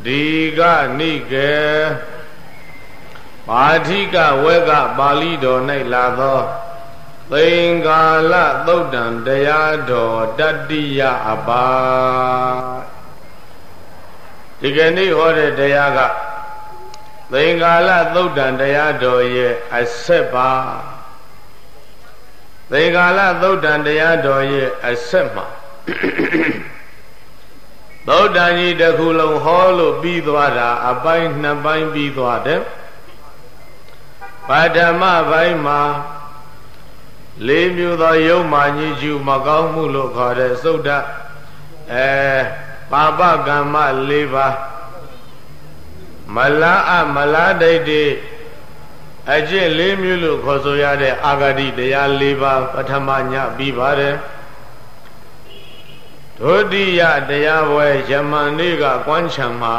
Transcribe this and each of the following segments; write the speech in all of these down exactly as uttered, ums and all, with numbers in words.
ဒီကနိကေပါဠိကဝေကပါဠိတော်၌လာသောသင်္ကာလသုတ်တံတရားတော်တတိယအပါဒီကနေ့ဟောတဲ့တရားကသင်္ကာလသုတ်တံတရားတော်ရဲ့အဆက်ပါသင်္ကာလသုတ်တံတရားတော်ရဲ့အဆက်မှာသုတ်တံကြီးတစ်ခုလုံးဟောလို့ပြီးသွားတာအပိုင်းနှစ်ပိုင်းပြီးသွားတယ်ပါဓမ္မပိုင်းမှာလေးမျိုးသောယုံမာညစ်ကျူမကောင်းမှုလို့ခေါ်တဲ့သုတ်တအဲပါပကမ္မလေးပါးမလားအမလားဒိဋ္ဌိအကျင့်လေးမျိုးလို့ခေါ်ဆိုရတဲ့အာဂတိတရားလေးပါးပထမညပြီးပါတယ်ဒုတိယတရားပွဲယမန်နေ့ကကွမ်းချံမှာ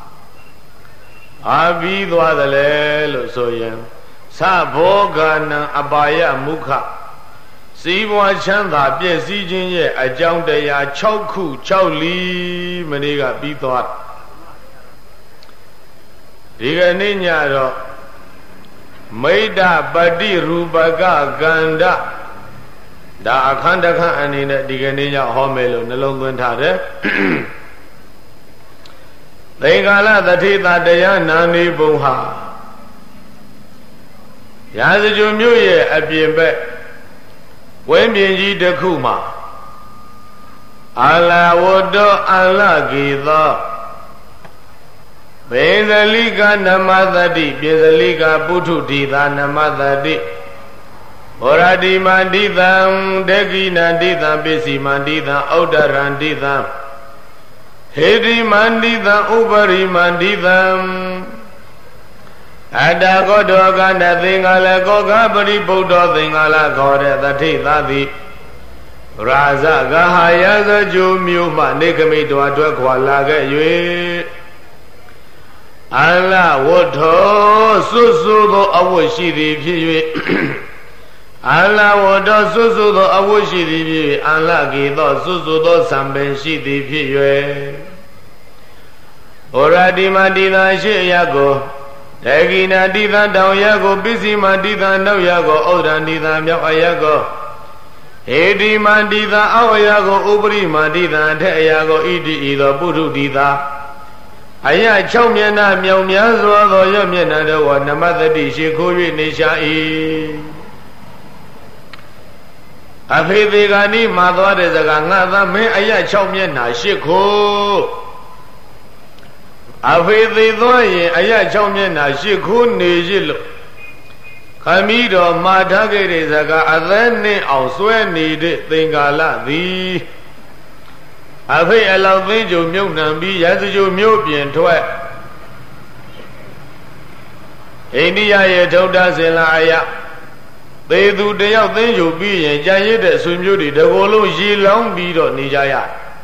အာပြီးသွားတယ်လေလို့ဆိုရင်သဘောဂနံအပါယမုခစီးပွားချမ်းသာပြည့်စည်ခြင်းရဲ့အကြောင်းတရား၆ခု၆လီမနေ့ကပြီးသွားဒီကနေ့ညတော့မိဒ္ဒပတိရူပကကန္ဓဒါအခန်းတစ်ခန်းအနေနဲ့ဒီကနေ့ညဟောမယ်လို့နှလုံးသွင်းထားတယ်သင်္ကာလသတိတာတရားနာနေပုံဟာရာဇဂြိုလ်မြို့ရဲ့အပြင်ဘက်ဝင်းပြင်ကြီးတစ်ခုမှာအာလာဝတ္တအာလဂေသောဘေဇလိကနမသတိပြေဇလိကပုထုတိသာနမသတိဘောရတိမန္တိသံဒေကိနန္တိသံပစ္စည်းမန္တိသံဩဒ္ဒရန္တိသံဟေတိမန္တိသံဥပရိမန္တိသံအတ္တကောတောကန္တသင်္ကာလကောကပရိဗုဒ္ဓသင်္ကာလခေါ်တဲ့တထိသတိရာဇဂဟာယဇဂျုမျိုးမှနေကမိတော်အတွက်ခွာလာခဲ့၍အလဝတ္ထောစွတ်စွသောအဝတ်ရှိသည်ဖြစ်၍အလဝတ္ထောစွတ်စွသောအဝတ်ရှိသည်ဖြစ်၍အလကေသောစွတ်စွသောသံပင်ရှိသည်ဖြစ်၍ဩရတိမတိသာရှိအယကိုဒေဂိနာတိသံတောင်ရကိုပစ္စည်းမတိသံနောက်ရကိုဩဒ္ဒဏိသံမြောက်အယကိုဟေတိမတိသံအောက်အယကိုဥပရိမတိသံအထက်အယကိုဣတိဤသောပုထုတိသာအယ၆မျက်နှာမြောင်များစွာသောရွမျက်နှာတော်ဝနမတတိရှိခိုး၍နေရှာ၏အဖေသေးကနိမှာသွားတဲ့စကားငါသမင်းအယ၆မျက်နှာရှိခိုးအဖေသေးသွားရင်အယ၆မျက်နှာရှိခိုးနေရလို့ခမီးတော်မှာထားခဲ့တဲ့စကားအသက်နဲ့အောင်ဆွဲနေတဲ့သင်္ကာလသည်အဖေအလောက်သိကြုံမြုပ်နှံပြီးရသကြုံမြို့ပြင်ထွက်အိန္ဒိယရဲ့ထုဒ္ဒဆင်လာအယသေသူတယောက်သိကြုံပြီးရင်ကြံရစ်တဲ့ဆွေမျိုးတွေတကိုယ်လုံးရေလောင်းပြီးတော့နေကြရ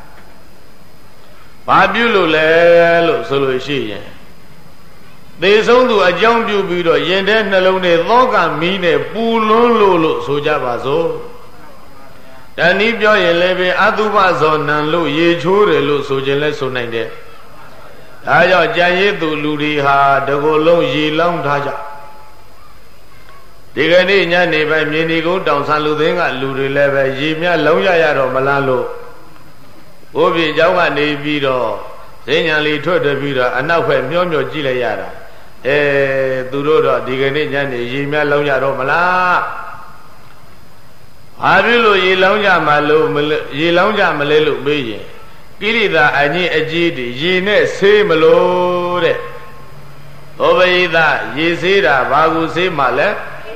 ဘာပြုလို့လဲလို့ဆိုလို့ရှိရင်သေဆုံးသူအကြောင်းပြုပြီးတော့ရင်ထဲနှလုံးထဲသောကမီးနဲ့ပူလွန်းလို့လို့ဆိုကြပါစို့တဏီပြောရင်လည်းပဲအတုပဇောနံလို့ရေချိုးတယ်လို့ဆိုခြင်းလဲဆိုနိုင်တယ်ဒါကြောင့်ကြံရည်သူလူတွေဟာတကိုယ်လုံးရေလောင်းထားကြဒီကနေ့ညနေပိုင်းမြေနီကုန်းတောင်ဆန်လူသိန်းကလူတွေလည်းပဲရေမြလုံးရရတော့မလားလို့ဘိုးပြေเจ้าကနေပြီးတော့ဈဉ္ညာလေးထွက်တယ်ပြီးတော့အနောက်ဘက်မျောမျောကြည့်လိုက်ရတာအဲသူတို့တော့ဒီကနေ့ညနေရေမြလုံးရတော့မလားဘာဖြစ်လို့ရေလောင်းကြမလို့ရေလောင်းကြမလဲလို့မေးရင်ကိလေသာအငြိအကြီးတည်ရေနဲ့ဆေးမလို့တဲ့သောဘိသရေဆေးတာဘာကူဆေးမှလဲ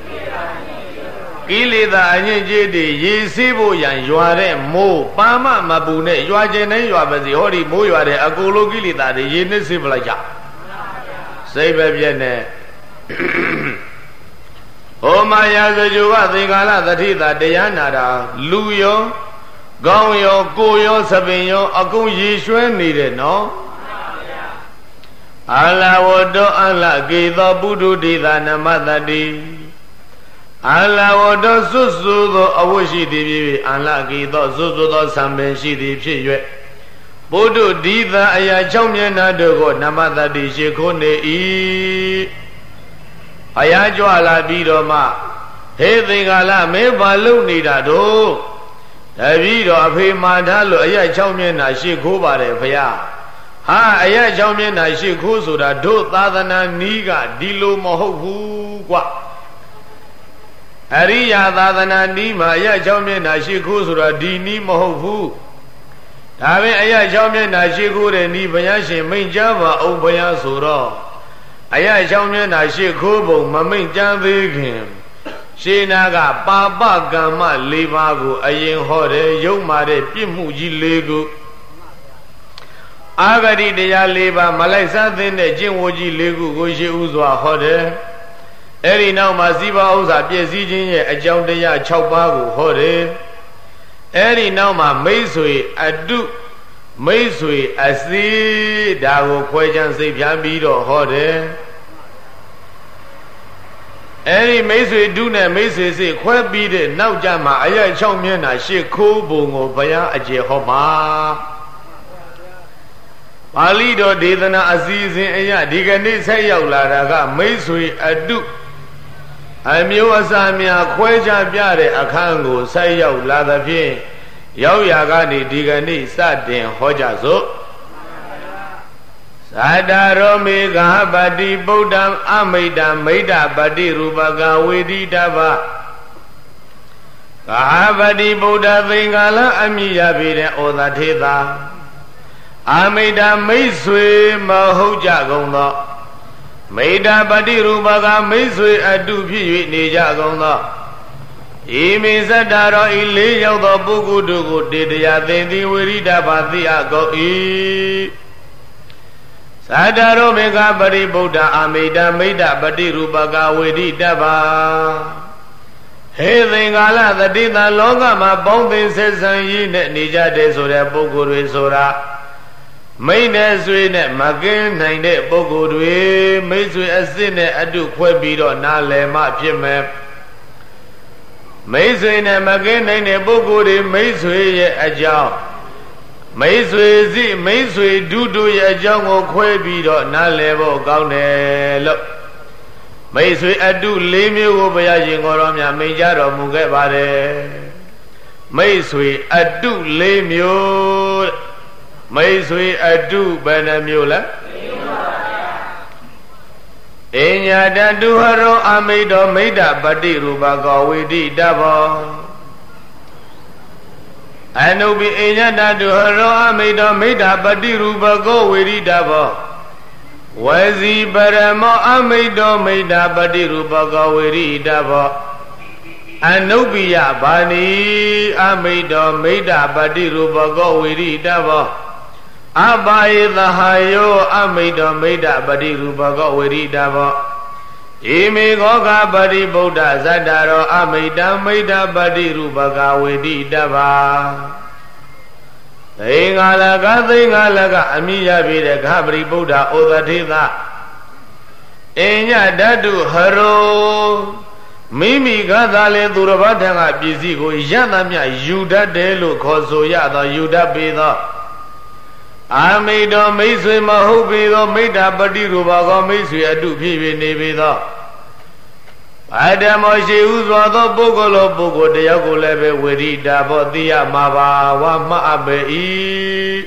ကိလေသာအငြိအကြီးတည်ရေဆေးဖို့ရန်ရွာတဲ့မိုးပါမမပူနဲ့ရွာကျင်တိုင်းရွာပါစီဟောဒီမိုးရွာတဲ့အကုန်လုံးကိလေသာတွေရေနဲ့ဆေးပလိုက်ကြစိတ်ပဲပြည့်နဲ့ဟောမာယာဇဂြိုလ်ကသင်္ကာလသတိတာတရားနာတာလူရောကောင်းရောကိုရောသပင်ရောအကုန်ရေရွှဲနေတယ်နော်အာလဝတ္တောအလကေသောပုထုတိသာနမတတိအာလဝတ္တောစွတ်စွသောအဝတ်ရှိသည်ဖြစ်၍အာလကေသောစွတ်စွသောသံပင်ရှိသည်ဖြစ်၍ဘုဒ္ဓဒီသာအရာ၆မျက်နှာတို့ကိုနမတတိရှိခိုးနေ၏အရာကြွလာပြီးတော့မှဟေသင်္ကာလမင်းဘာလုပ်နေတာတို့တပည့်တော်အဖေမာထားလို့အရာ၆မျက်နှာရှိခိုးပါတယ်ဖရာဟာအရာ၆မျက်နှာရှိခိုးဆိုတာတို့သာသနာနီးကဒီလိုမဟုတ်ဘူးကွအရိယာသာသနာနီးမှာအရာ၆မျက်နှာရှိခိုးဆိုတာဒီနီးမဟုတ်ဘူးဒါပဲအရာ၆မျက်နှာရှိခိုးတဲ့နီးဘုရားရှင်မိန့်ကြားပါအောင်ဘုရားဆိုတော့အရာ၆မျက်နှာရှိခိုးပုံမမိန့်ကြားသေးခင်ရှင်းနာကပါပကမ္မ၄ပါးကိုအရင်ဟောတယ်ယုံမာတဲ့ပြစ်မှုကြီး၄ခုအာဂတိတရား၄ပါးမလိုက်စားသင့်တဲ့ကျင့်ဝတ်ကြီး၄ခုကိုရှိဥစွာဟောတယ်အဲ့ဒီနောက်မှာစီးပွားဥစ္စာပြည့်စည်ခြင်းရဲ့အကြောင်းတရား၆ပါးကိုဟောတယ်အဲ့ဒီနောက်မှာမိတ်ဆွေအတုမိတ်ဆွေအစီဒါကိုခွဲခြားစိတ်ဖြားပြီးတော့ဟောတယ်အဲ့ဒီမိတ်ဆွေတုနဲ့မိတ်ဆွေစိတ်ခွဲပြီးတဲ့နောက်ကြမှာအရာ၆မျက်နှာရှစ်ခိုးပုံကိုဘုရားအကျေဟောမှာပါဠိတော်ဒေသနာအစီအစဉ်အရာဒီကနေ့ဆက်ရောက်လာတာကမိတ်ဆွေအတုအမျိုးအစားများခွဲခြားပြတဲ့အခန်းကိုဆက်ရောက်လာသဖြင့်ရောက်ရာကနေဒီကနေ့စတင်ဟောကြစို့သာတာရောမေဃပတိဗုဒ္ဓံအမိတံမိတ္တပတိရူပကဝေတိတဗ္ဗဃပတိဗုဒ္ဓသင်္ကာလအမိရပြီတဲ့ဩဇာထေသာအမိတ္တမိတ်ဆွေမဟုတ်ကြကုန်သောမိတ္တပတိရူပကမိတ်ဆွေအတုဖြစ်၍နေကြကုန်သောဤမိဇတ္တရောဤလေးရောက်သောပုဂ္ဂိုလ်တို့ကိုတေတရားသင်သည်ဝိရိဒဘာသိအပ်ကုန်၏သတ္တရောမေဃပရိဗုဒ္ဓအာမိတမိတ္တပတိရူပကဝေရိတဗ္ဗဟေသင်္ကာလသတိတလောကမှာပေါင်းသင်ဆက်ဆံရည်နဲ့နေကြတဲ့ဆိုတဲ့ပုဂ္ဂိုလ်တွေဆိုတာမိတ်နဲ့ဆွေနဲ့မကင်းနိုင်တဲ့ပုဂ္ဂိုလ်တွေမိတ်ဆွေအစစ်နဲ့အတုခွဲပြီးတော့နားလည်မှဖြစ်မယ်မိတ်ဆွေနဲ့မကင်းနိုင်တဲ့ပုဂ္ဂိုလ်တွေမိတ်ဆွေရဲ့အကြောင်းမိတ်ဆွေစီမိတ်ဆွေဒုတို့ရဲ့အကြောင်းကိုခွဲပြီးတော့နားလည်ဖို့ကောင်းတယ်လို့မိတ်ဆွေအတု၄မျိုးကိုဘုရားရှင်ကိုယ်တော်မြတ်မိန့်ကြားတော်မူခဲ့ပါတယ်မိတ်ဆွေအတု၄မျိုးမိတ်ဆွေအတုဘယ်နှမျိုးလဲအညာတတုဟရောအမိတောမိတ္တပတိရူပကောဝိတိတဘောအနုပိအညာတတုဟရောအမိတောမိတ္တပတိရူပကောဝိတိတဘောဝစီပရမောအမိတောမိတ္တပတိရူပကောဝိရိတဘောအနုပိယဘာနိအမိတောမိတ္တပတိရူပကောဝိရိတဘောအဘာယသဟာယောအမိတောမိတ္တပတိရူပကောဝိရိတဘောဣမေခောကပတိဗုဒ္ဓဇတ္တရောအမိတမိတ္တပတိရူပကဝိရိတဗ္ဗသေငါလကသေငါလကအမိရပြီတဲ့ခပတိဗုဒ္ဓဩဇထေသအညဓာတုဟရောမိမိကသာလေသူတော်ဘာထံကပစ္စည်းကိုရသမျှယူတတ်တယ်လို့ခေါ်ဆိုရသောယူတတ်ပေသောအာမိတောမိတ်ဆွေမဟုတ်ပေသောမိတ္တပတိရူပကောမိတ်ဆွေအတုဖြစ်၍နေပေသောဘာဓမ္မရှိဥစွာသောပုဂ္ဂိုလ်လိုပုဂ္ဂိုလ်တယောက်ကိုလည်းပဲဝိရိတာဘောသိရမှာပါဝါမှအပ်ပေ၏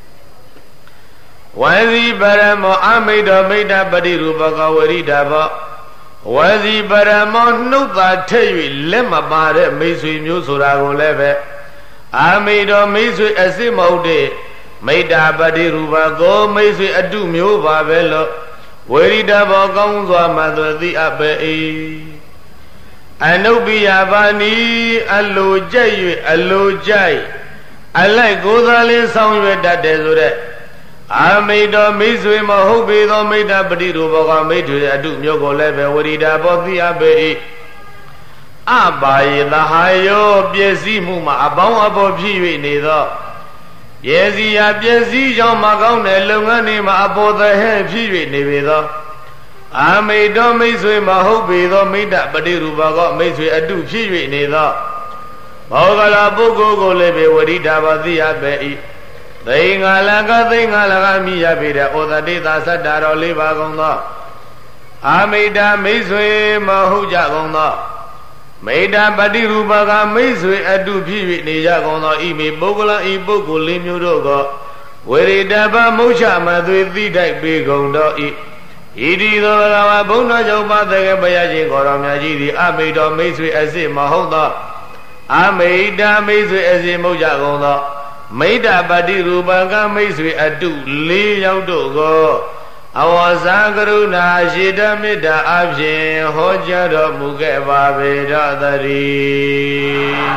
ဝစီပရမောအမိတောမိတ္တပတိရူပကောဝိရိတာဘောဝစီပရမောနှုတ်သာထည့်၍လက်မပါတဲ့မိတ်ဆွေမျိုးဆိုတာကိုလည်းပဲအာမိတောမိတ်ဆွေအစစ်မဟုတ်တဲ့မိတ္တပတိရူပကောမိတ်ဆွေအတုမျိုးပါပဲလို့ဝိရိတဘောကောင်းစွာမှသိသိအပ်ပေ၏အနုပိယဘာနိအလိုကြိုက်၍အလိုကြိုက်အလိုက်ကိုယ်သာလေးဆောင်ရွက်တတ်တယ်ဆိုတဲ့အာမိတောမိတ်ဆွေမဟုတ်ပေသောမိတ္တပတိရူပကောမိတ်ဆွေအတုမျိုးကိုလည်းပဲဝိရိတဘောသိအပ်ပေ၏အဘာယေသဟာယောပျက်စီးမှုမှာအပေါင်းအဘောဖြစ်၍နေသောယေစီယာပျက်စီးကြောင့်မကောင်းတဲ့လုပ်ငန်းတွေမှာအပေါ်သဟဲ့ဖြစ်၍နေပေသောအာမိတောမိတ်ဆွေမဟုတ်ပေသောမိတ္တပတိရူပကောမိတ်ဆွေအတုဖြစ်၍နေသောဘောဂလာပုဂ္ဂိုလ်ကိုလည်းပဲဝရိဒဘာသိအပ်ပေ၏သိငါလကသိငါလကမိရပြီတဲ့ဩသတိသာသတ္တတော်လေးပါကုန်သောအာမိတမိတ်ဆွေမဟုတ်ကြကုန်သောမိတ္တပฏิရူပကမိတ်ဆွေအတုဖြစ်၍နေကြကုန်သောဤမိပုဂ္ဂလဤပုဂ္ဂိုလ်လေးမျိုးတို့ကဝေရိတပမုတ်ချမသွေသိတိုက်ပေကုန်သောဤဣတိသောဘဂဝါဘုံတော်ကြောင့်ပါတဲ့ဘုရားရှင်ကိုတော်မြတ်ကြီးသည်အမိတော်မိတ်ဆွေအစစ်မဟုတ်သောအမိတမိတ်ဆွေအစစ်မဟုတ်ကြကုန်သောမိတ္တပฏิရူပကမိတ်ဆွေအတုလေးယောက်တို့ကိုအဝဇာကရုဏာရှိတမေတ္တာအဖြင့်ဟောကြားတော်မူခဲ့ပါပေတော်သတည်း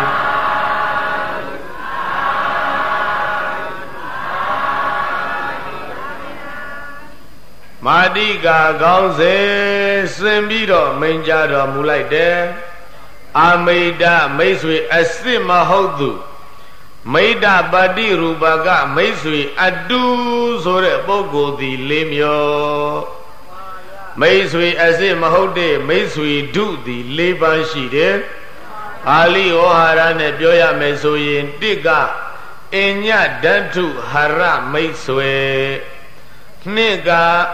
မာတိကာကောင်းစေစင်ပြီးတော့မိန်ကြတော်မူလိုက်တယ်အာမိတမိတ်ဆွေအစစ်မဟုတ်သူမိတ္တပฏิရူပကမိတ်ဆွေအတုဆိုတဲ့ပုဂ္ဂိုလ်သည်လေးမျိုးမိတ်ဆွေအစစ်မဟုတ်တဲ့မိတ်ဆွေဒုသည်လေးပါးရှိတယ်ပါဠိဩဟာရနဲ့ပြောရမယ်ဆိုရင်တစ်ကအညဓာတုဟရမိတ်ဆွေနှစ်က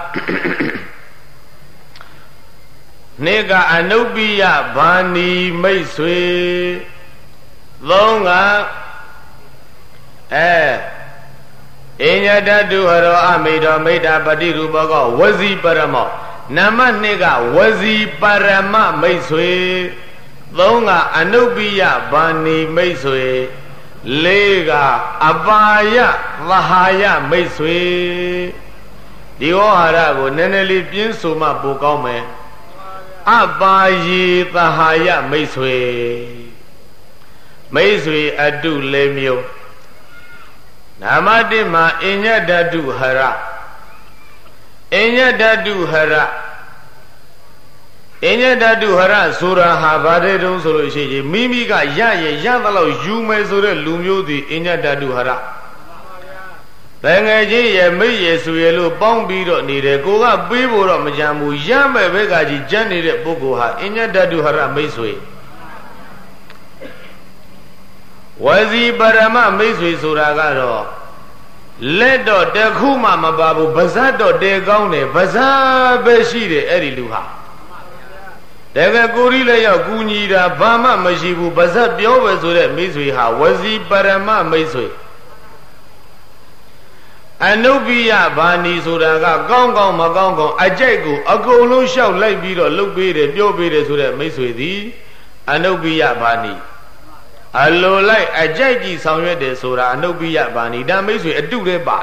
နှစ်ကအနုပ္ပိယဘာနီမိတ်ဆွေသုံးကအဲအညဓာတုဟရောအမိတော်မိတ္တာပฏิရူပကဝစီပရမောနံပါတ်နှစ်ကဝစီပရမမိတ်ဆွေသုံးကအနုပ္ပိယဘာနီမိတ်ဆွေလေးကအပါယသဟာယမိတ်ဆွေဒီဝဟာရကိုနည်းနည်းလေးပြင်းဆိုမှပိုကောင်းမယ်အပါယေသဟာယမိတ်ဆွေမိတ်ဆွေအတုလေးမျိုးနာမတိမှာအညဓာတုဟရအညဓာတုဟရအညဓာတုဟရဆိုတာဟာဘာတဲ့တုံးဆိုလို့ရှိရင်မိမိကရရင်ရသလောက်ယူမယ်ဆိုတဲ့လူမျိုးသည်အညဓာတုဟရတငယ်ချင်းရဲ့မိတ်ရဲ့ဆိုရလို့ပေါင်းပြီးတော့နေတယ်ကိုကပေးဖို့တော့မကြမ်းဘူးရမဲ့ဘက်ကကြီးကြမ်းနေတဲ့ပုဂ္ဂိုလ်ဟာအညဓာတုဟရမိတ်ဆွေဝစီပရမမိတ်ဆွေဆိုတာကတော့လက်တော့တခုမှမပါဘူးဗဇတ်တော့တဲကောင်းတယ်ဗဇတ်ပဲရှိတယ်အဲ့ဒီလူဟာတကယ်ကိုရီလည်းရောက်ကူညီတာဘာမှမရှိဘူးဗဇတ်ပြောပဲဆိုတဲ့မိတ်ဆွေဟာဝစီပရမမိတ်ဆွေအနုပ္ပိယဘာနီဆိုတာကကောင်းကောင်းမကောင်းကောင်းအကြိုက်ကိုအကုန်လုံးလျှောက်လိုက်ပြီးတော့လှုပ်ပေးတယ်ပြောပေးတယ်ဆိုတဲ့မိတ်ဆွေသည်အနုပ္ပိယဘာနီအလိုလိုက်အကြိုက်ကြီးဆောင်ရွက်တယ်ဆိုတာအနုပ္ပိယဘာနီဒါမိတ်ဆွေအတုတည်းပါ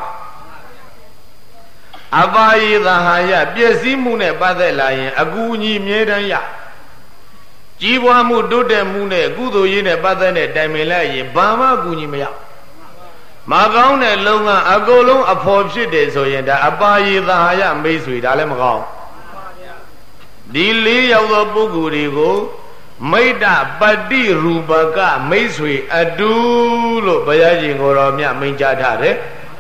အပါယေသဟာယပျက်စီးမှုနဲ့ပတ်သက်လာရင်အကူအညီမြဲတမ်းရကြီးပွားမှုတိုးတက်မှုနဲ့ကုသိုလ်ရေးနဲ့ပတ်သက်တဲ့တိုင်ပင်လိုက်ရင်ဘာမှအကူအညီမရမကောင်းတဲ့လုံကအကုန်လုံးအဖော်ဖြစ်တယ်ဆိုရင်ဒါအပါယေသဟာယမိတ်ဆွေဒါလည်းမကောင်းဒီလေးယောက်သောပုဂ္ဂိုလ်တွေကိုမိတ္တပฏิရူပကမိတ်ဆွေအတုလို့ဘုရားရှင်ကိုယ်တော်မြတ်မိန့်ကြားထားတယ်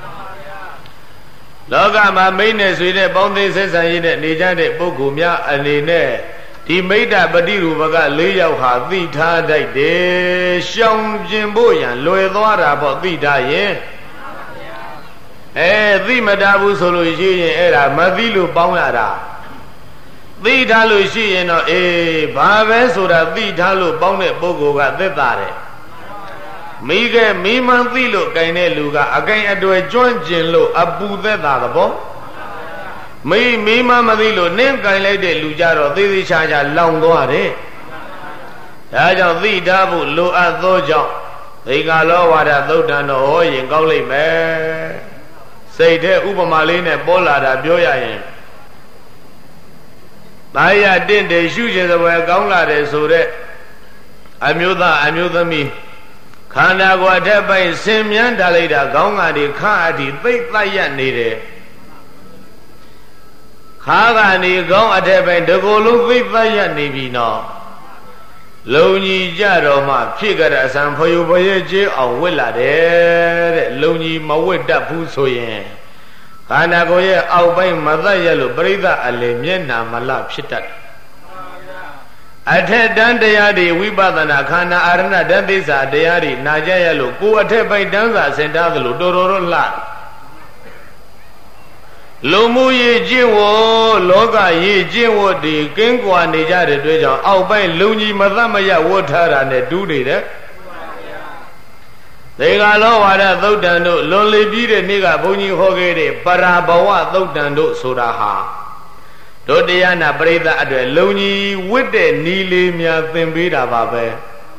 လောကမှာမိတ်နဲ့ဆွေနဲ့ပေါင်းသိဆက်ဆံရေးနဲ့နေကြတဲ့ပုဂ္ဂိုလ်များအနေနဲ့ဒီမိတ္တပฏิရူပကလေးယောက်ဟာသိထားတတ်တယ်ရှောင်ကျင်ဖို့ရန်လွယ်သွားတာပေါ့သိထားရင်အဲသိမတာဘူးဆိုလို့ရှိရင်အဲ့ဒါမသိလို့ပေါင်းရတာသိထားလို့ရှိရင်တော့အေးဘာပဲဆိုတာသိထားလို့ပေါင်းတဲ့ပုဂ္ဂိုလ်ကသက်သာတယ်မိကဲမိမှန်သိလို့တိုင်တဲ့လူကအကင်အတွေ့ကျွမ်းကျင်လို့အပူသက်သာသဘောမိမိမှမသိလို့နင်းကင်လိုက်တဲ့လူကြတော့သေသေးချာချာလောင်သွားတယ်ဒါကြောင့်သိထားဖို့လိုအပ်သောကြောင့်သေကလောဝါဒသုတ်တန်တော်ဟောရင်ကောင်းလိမ့်မယ်စိတ်ထဲဥပမာလေးနဲ့ပေါ်လာတာပြောရရင်တာရတင့်တယ်ရှုခြင်းသဘောကောင်းလာတယ်ဆိုတဲ့အမျိုးသားအမျိုးသမီးခန္ဓာကိုယ်အထက်ပိုင်းဆင်မြန်းထားလိုက်တာခေါင်းကနေခါအထိသိပ်သက်ရနေတယ်ခါကနေခေါင်းအထက်ပိုင်းတကိုယ်လုံးသိပ်သက်ရနေပြီနော်လုံကြီးကြတော့မှဖြစ်ကြတဲ့အစံဖယုဖယကျေးအောင်ဝစ်လာတယ်တဲ့လုံကြီးမဝစ်တတ်ဘူးဆိုရင်ခန္ဓာကိုယ်ရဲ့အောက်ပိုင်းမသက်ရလို့ပရိသတ်အလေမျက်နာမလဖြစ်တတ်တယ်အထက်တန်းတရားတွေဝိပဿနာခန္ဓာအာရဏဓာတ်သစ္စာတရားတွေနာကြရလို့ကိုယ်အထက်ပိုက်တန်းစာစင်တာသလိုတော်တော်တော့လှလုံမှုရေးကျင့်ဝတ်လောကရေးကျင့်ဝတ်တွေကင်းကွာနေကြတဲ့အတွက်ကြောင့်အောက်ပိုင်းလုံကြီးမသမရဝတ်ထားတာနဲ့တူးနေတယ်သေဃာလောဝါဒသုတ်တန်တို့လွန်လေပြီးတဲ့နေ့ကဘုန်းကြီးဟောခဲ့တဲ့ပရာဘဝသုတ်တန်တို့ဆိုတာဟာတို့တရားနာပရိသတ်အတွက်လုံကြီးဝတ်တဲ့နီလေးများသင်ပေးတာပါပဲ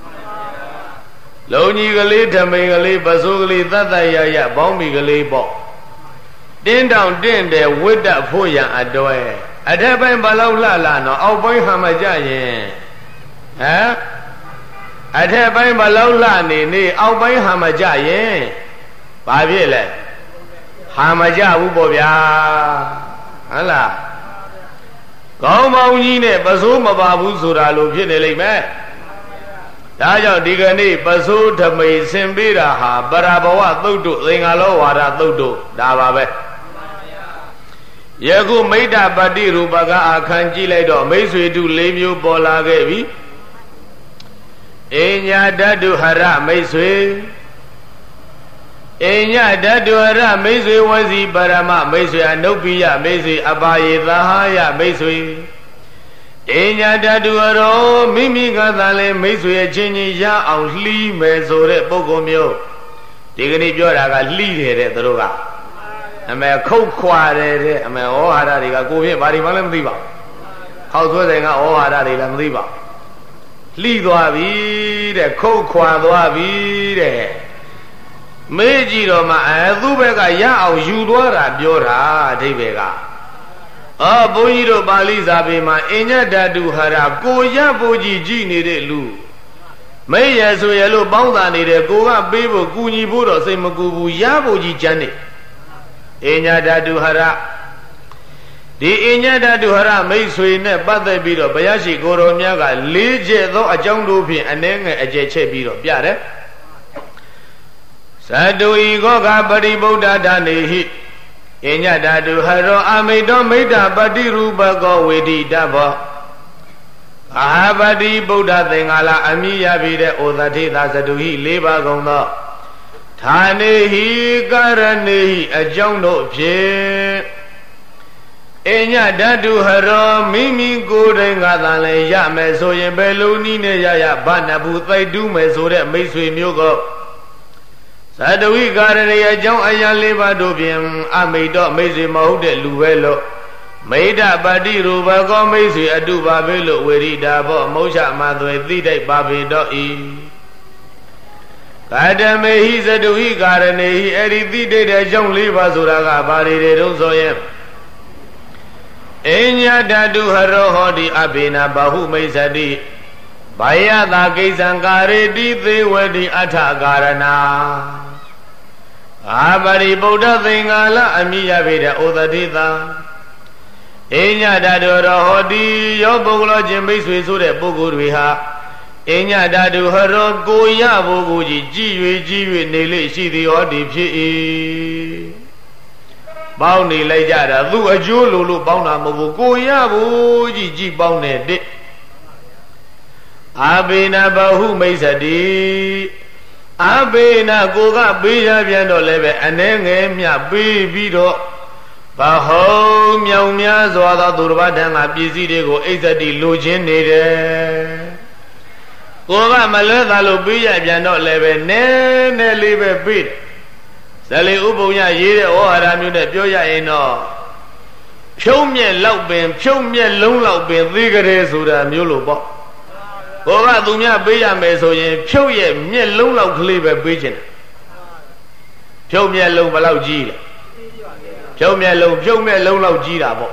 လုံကြီးကလေးဓမိန်ကလေးပစိုးကလေးသတ်တရရဘောင်းမီကလေးပေါ့တင်းတောင်တင့်တယ်ဝတ်တတ်ဖို့ရန်အတွဲအထက်ပိုင်းဘလောက်လှလာနော်အောက်ပိုင်းဟာမကြရင်ဟမ်အထက်ပိုင်းဘလောက်လှနေနေအောက်ပိုင်းဟာမကြရင်ဘာဖြစ်လဲဟာမကြဘူးပေါ့ဗျာဟုတ်လားကောင်းပေါင်းကြီးနဲ့ပစိုးမပါဘူးဆိုတာလိုဖြစ်နေလိမ့်မယ်ဒါကြောင့်ဒီကနေ့ပစိုးဓမိန်ဆင်ပေးတာဟာပရာဘဝသုတ်တို့သင်္ဃာလောဝါဒသုတ်တို့ဒါပါပဲယခုမိတ္တပတိရူပကအခန်းကြည့်လိုက်တော့မိတ်ဆွေတု၄မျိုးပေါ်လာခဲ့ပြီအညာဓာတုဟရမိတ်ဆွေအညာဓာတုဟရမိတ်ဆွေဝစီပရမမိတ်ဆွေအနုပ္ပိယမိတ်ဆွေအပါယေသဟာယမိတ်ဆွေအညာဓာတုဟရောမိမိကသာလဲမိတ်ဆွေအချင်းချင်းရအောင်လှီးမယ်ဆိုတဲ့ပုဂ္ဂိုလ်မျိုးဒီကနေ့ပြောတာကလှီးတယ်တဲ့သူတို့ကအမေခုတ်ခွာတယ်တဲ့အမေဩဟာရတွေကကိုဖြင့်ဘာဒီမှလည်းမသိပါဘူးခောက်သွဲဆိုင်ကဩဟာရတွေလည်းမသိပါဘူးလှီးသွားပြီတဲ့ခုတ်ခွာသွားပြီတဲ့မေးကြည့်တော့မှအဲသူ့ဘက်ကရအောင်ယူသွားတာပြောတာအဓိပ္ပာယ်ကအော်ဘုန်းကြီးတို့ပါဠိစာပေမှာအညဓာတုဟရကိုရဖို့ကြီးကြည့်နေတဲ့လူမေးရဆိုရလို့ပေါင်းတာနေတယ်ကိုကပေးဖို့ကူညီဖို့တော့စိတ်မကူဘူးရဖို့ကြီးကြမ်းနေအညဓာတုဟရဒီအညဓာတုဟရမိတ်ဆွေနဲ့ပတ်သက်ပြီးတော့ဘုရားရှိခိုးတော်များကလေးချက်သောအကြောင်းတို့ဖြင့်အနှဲငယ်အကျယ်ချက်ပြီးတော့ပြတယ်သတုဤခောကပရိဗုဒ္ဓဒါနေဟိအညဓာတုဟရောအမိတောမိတ္တပတိရူပကောဝေဒိတဘောအာပတိဗုဒ္ဓသင်္ဃာလအမိရပြီတဲ့ဩသတိသာသတုဟိလေးပါကုန်သောဌာနေဟိကာရဏေဟိအကြောင်းတို့ဖြင့်အညဓာတုဟရောမိမိကိုယ်တိုင်ကသာလဲရမယ်ဆိုရင်ဘယ်လိုနည်းနဲ့ရရဘာနဘူးသိတူးမယ်ဆိုတဲ့မိတ်ဆွေမျိုးကောသတ္တဝိကာရဏေအကြောင်းအရာလေးပါးတို့ဖြင့်အမိတ်တော့မိတ်ဆွေမဟုတ်တဲ့လူပဲလို့မိဒ္ဓပတိရူပကောမိတ်ဆွေအတုပါပဲလို့ဝေရိတာဘောမௌချမသွေသိတိုက်ပါပေတော့ဤကာတမေဟိသတ္တဝိကာရဏေဟိအဲ့ဒီသိတိုက်တဲ့အကြောင်းလေးပါးဆိုတာကဘာတွေတွေတုံးဆိုရင်အညာဓာတုဟရောဟောတိအဘိနာဘာဟုမိစ္ဆတိဘာယတာကိစ္စံကာရေတိသေဝတိအထကာရဏအာပရိဗုဒ္ဓသင်္ဃာလအမိယပေတဲ့ဩသတိသာအညာဓာတုရောဟောတိယောပုဂ္ဂလောခြင်းမိတ်ဆွေဆိုတဲ့ပုဂ္ဂိုလ်တွေဟာအညာဓာတုဟရောကိုရဖို့ကိုကြီးကြည်၍ကြည်၍နေလေရှိသည်ဟောတိဖြစ်၏ပေါင်းနေလိုက်ကြတာသူ့အကျိုးလိုလို့ပေါင်းတာမဟုတ်ဘူးကိုရဖို့ကြီးကြည်ပေါင်းတဲ့တဲ့အာဘေနဘဟုမိစ္ဆတိအာဘေနကိုကပေးရပြန်တော့လည်းပဲအနှဲငယ်မြပေးပြီးတော့ဘဟုမြောင်များစွာသောသူတစ်ပါးတန်ကပစ္စည်းတွေကိုအိဇတိလိုချင်နေတယ်ကိုကမလွဲသာလို့ပေးရပြန်တော့လည်းပဲနည်းနည်းလေးပဲပေးတယ်ဇလေဥပုံရရေးတဲ့ဩဟာရမျိုးနဲ့ပြောရရင်တော့ဖြုံးမြက်လောက်ပင်ဖြုံးမြက်လုံးလောက်ပင်သေးကြတယ်ဆိုတာမျိုးလို့ပေါ့ကိုကသူများပေးရမယ်ဆိုရင်ဖြုတ်ရဲ့မျက်လုံးလောက်ကလေးပဲပေးချင်တယ်ဖြုတ်မျက်လုံးဘယ်လောက်ကြီးလဲဖြုတ်မျက်လုံးဖြုတ်မျက်လုံးလောက်ကြီးတာပေါ့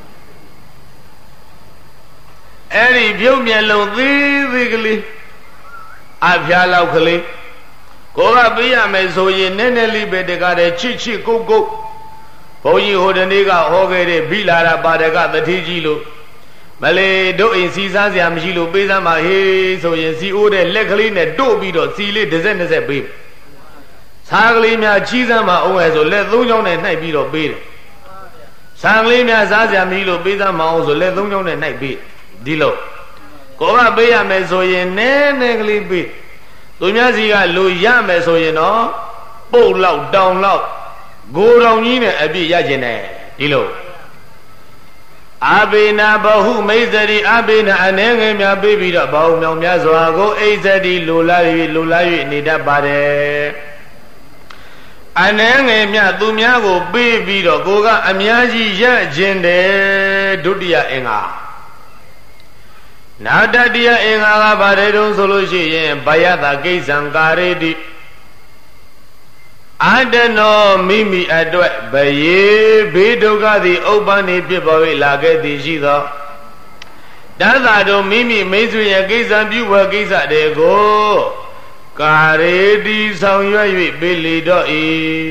အဲ့ဒီဖြုတ်မျက်လုံးသေးသေးကလေးအဖျားလောက်ကလေးကိုကပေးရမယ်ဆိုရင်နည်းနည်းလေးပဲတကားတဲ့ချစ်ချစ်ကုတ်ကုတ်ဘုန်းကြီးဟိုတနေ့ကဟောခဲ့တဲ့ဘိလာရပါဒကတတိကြီးလို့မလေးတို့အိမ်စီစားစရာမရှိလို့ပေးစမ်းပါဟေးဆိုရင်စီအိုးတဲ့လက်ကလေးနဲ့တို့ပြီးတော့စီလေးတစ်စက်နှစ်စက်ပေးစားကလေးများချီးစမ်းပါအောင်ဟဲ့ဆိုလက်သုံးချောင်းနဲ့နှိုက်ပြီးတော့ပေးတယ်စားကလေးများစားစရာမရှိလို့ပေးစမ်းမအောင်ဆိုလက်သုံးချောင်းနဲ့နှိုက်ပေးဒီလိုကိုကပေးရမယ်ဆိုရင်နည်းနည်းကလေးပေးသူများစီကလူရမယ်ဆိုရင်တော့ပုတ်လောက်တောင်လောက်ဂိုတောင်ကြီးနဲ့အပြည့်ရကျင်တယ်ဒီလိုအဘိနာဘဟုမိစ္ဆရိအဘိနာအနေငယ်များပေးပြီးတော့ဘောင်းမြောင်များစွာကိုအိစ္ဆတိလိုလား၍လိုလား၍နေတတ်ပါတယ်အနေငယ်များသူများကိုပေးပြီးတော့ကိုကအများကြီးရကျင်တယ်ဒုတိယအင်္ဂါနောက်တတိယအင်္ဂါကဘာတွေတုံးဆိုလို့ရှိရင်ဘယတကိစ္စံကာရေတိအတနောမိမိအတွက်ဘယေဘေးဒုက္ခသည်ဥပ္ပန္နေဖြစ်ပေါ်၍လာခဲ့သည်ရှိသောတသတို့မိမိမိတ်ဆွေရဲ့ကိစ္စပြုဝဲကိစ္စတွေကိုကာရေတိဆောင်ရွက်၍ပေးလေတော့၏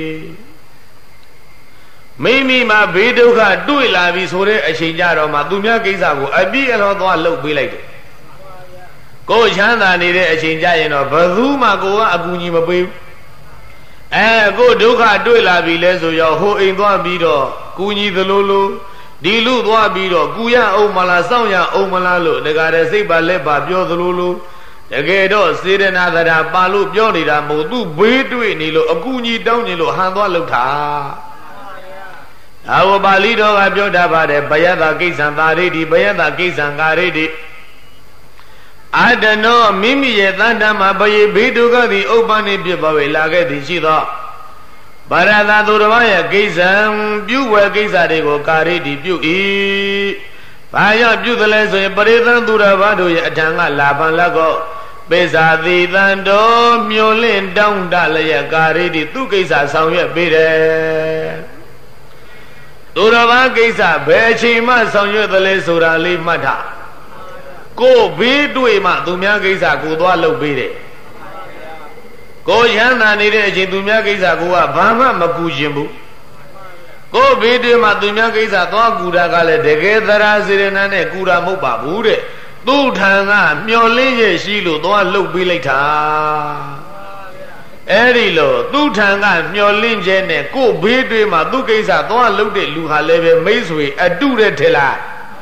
မိမိမှာဘေးဒုက္ခတွေ့လာပြီဆိုတဲ့အချိန်ကြတော့မှသူများကိစ္စကိုအပြည့်အလောသွားလှုပ်ပေးလိုက်တယ်ကိုချမ်းသာနေတဲ့အချိန်ကြရင်တော့ဘယ်သူမှကိုကအကူအညီမပေးဘူးအဲကိုဒုက္ခတွေ့လာပြီလဲဆိုရောဟိုအိမ်သွားပြီးတော့ကူညီသလိုလိုဒီလူသွားပြီးတော့ကူရအောင်မလားစောင့်ရအောင်မလားလို့တကားတဲ့စိတ်ပါလက်ပါပြောသလိုလိုတကယ်တော့စေရနာသရာပါလို့ပြောနေတာမဟုတ်သူဘေးတွေ့နေလို့အကူအညီတောင်းနေလို့ဟန်သွားလောက်တာဒါဝပါဠိတော်ကပြောတတ်ပါတယ်ဘယတကိစ္စံသာရိတိဘယတကိစ္စံကာရိတိအတနောမိမိရဲ့တန်တမှာဘယေဘေးဒုက္ခသည်ဥပ္ပန္နေဖြစ်ပေါ်၍လာခဲ့သည်ရှိသောဗရဒသူတော်ရဲ့ကိစ္စံပြုဝဲကိစ္စတွေကိုကာရိတိပြု၏ဘာကြောင့်ပြုသလဲဆိုရင်ပရိသံသူတော်ဘာတို့ရဲ့အထံကလာပန်လက်ကိုပိဇာတိတန်တော်မျောလင့်တောင်းတလျက်ကာရိတိသူကိစ္စဆောင်ရွက်ပေးတယ်သူတော်ဘာကိစ္စဘယ်အချိန်မှဆောင်ရွက်သလဲဆိုတာလေးမှတ်ထားကိုဘေးတွေ့မှသူများကိစ္စကိုသွားလုပ်ပေးတယ်ကိုရဟန္တာနေတဲ့အချိန်သူများကိစ္စကိုကဘာမှမကူခြင်းဘူးကိုဘေးတွေ့မှသူများကိစ္စသွားကူတာကလည်းတကယ်သရာစေရနာနဲ့ကူတာမဟုတ်ပါဘူးတဲ့သူ့ထံကမျောလင်းရရှိလို့သွားလုပ်ပေးလိုက်တာအဲ့ဒီလိုသူ့ထံကမျောလင်းခြင်းနဲ့ကိုဘေးတွေ့မှသူ့ကိစ္စသွားလုပ်တဲ့လူဟာလည်းပဲမိတ်ဆွေအတုတဲ့ထင်လား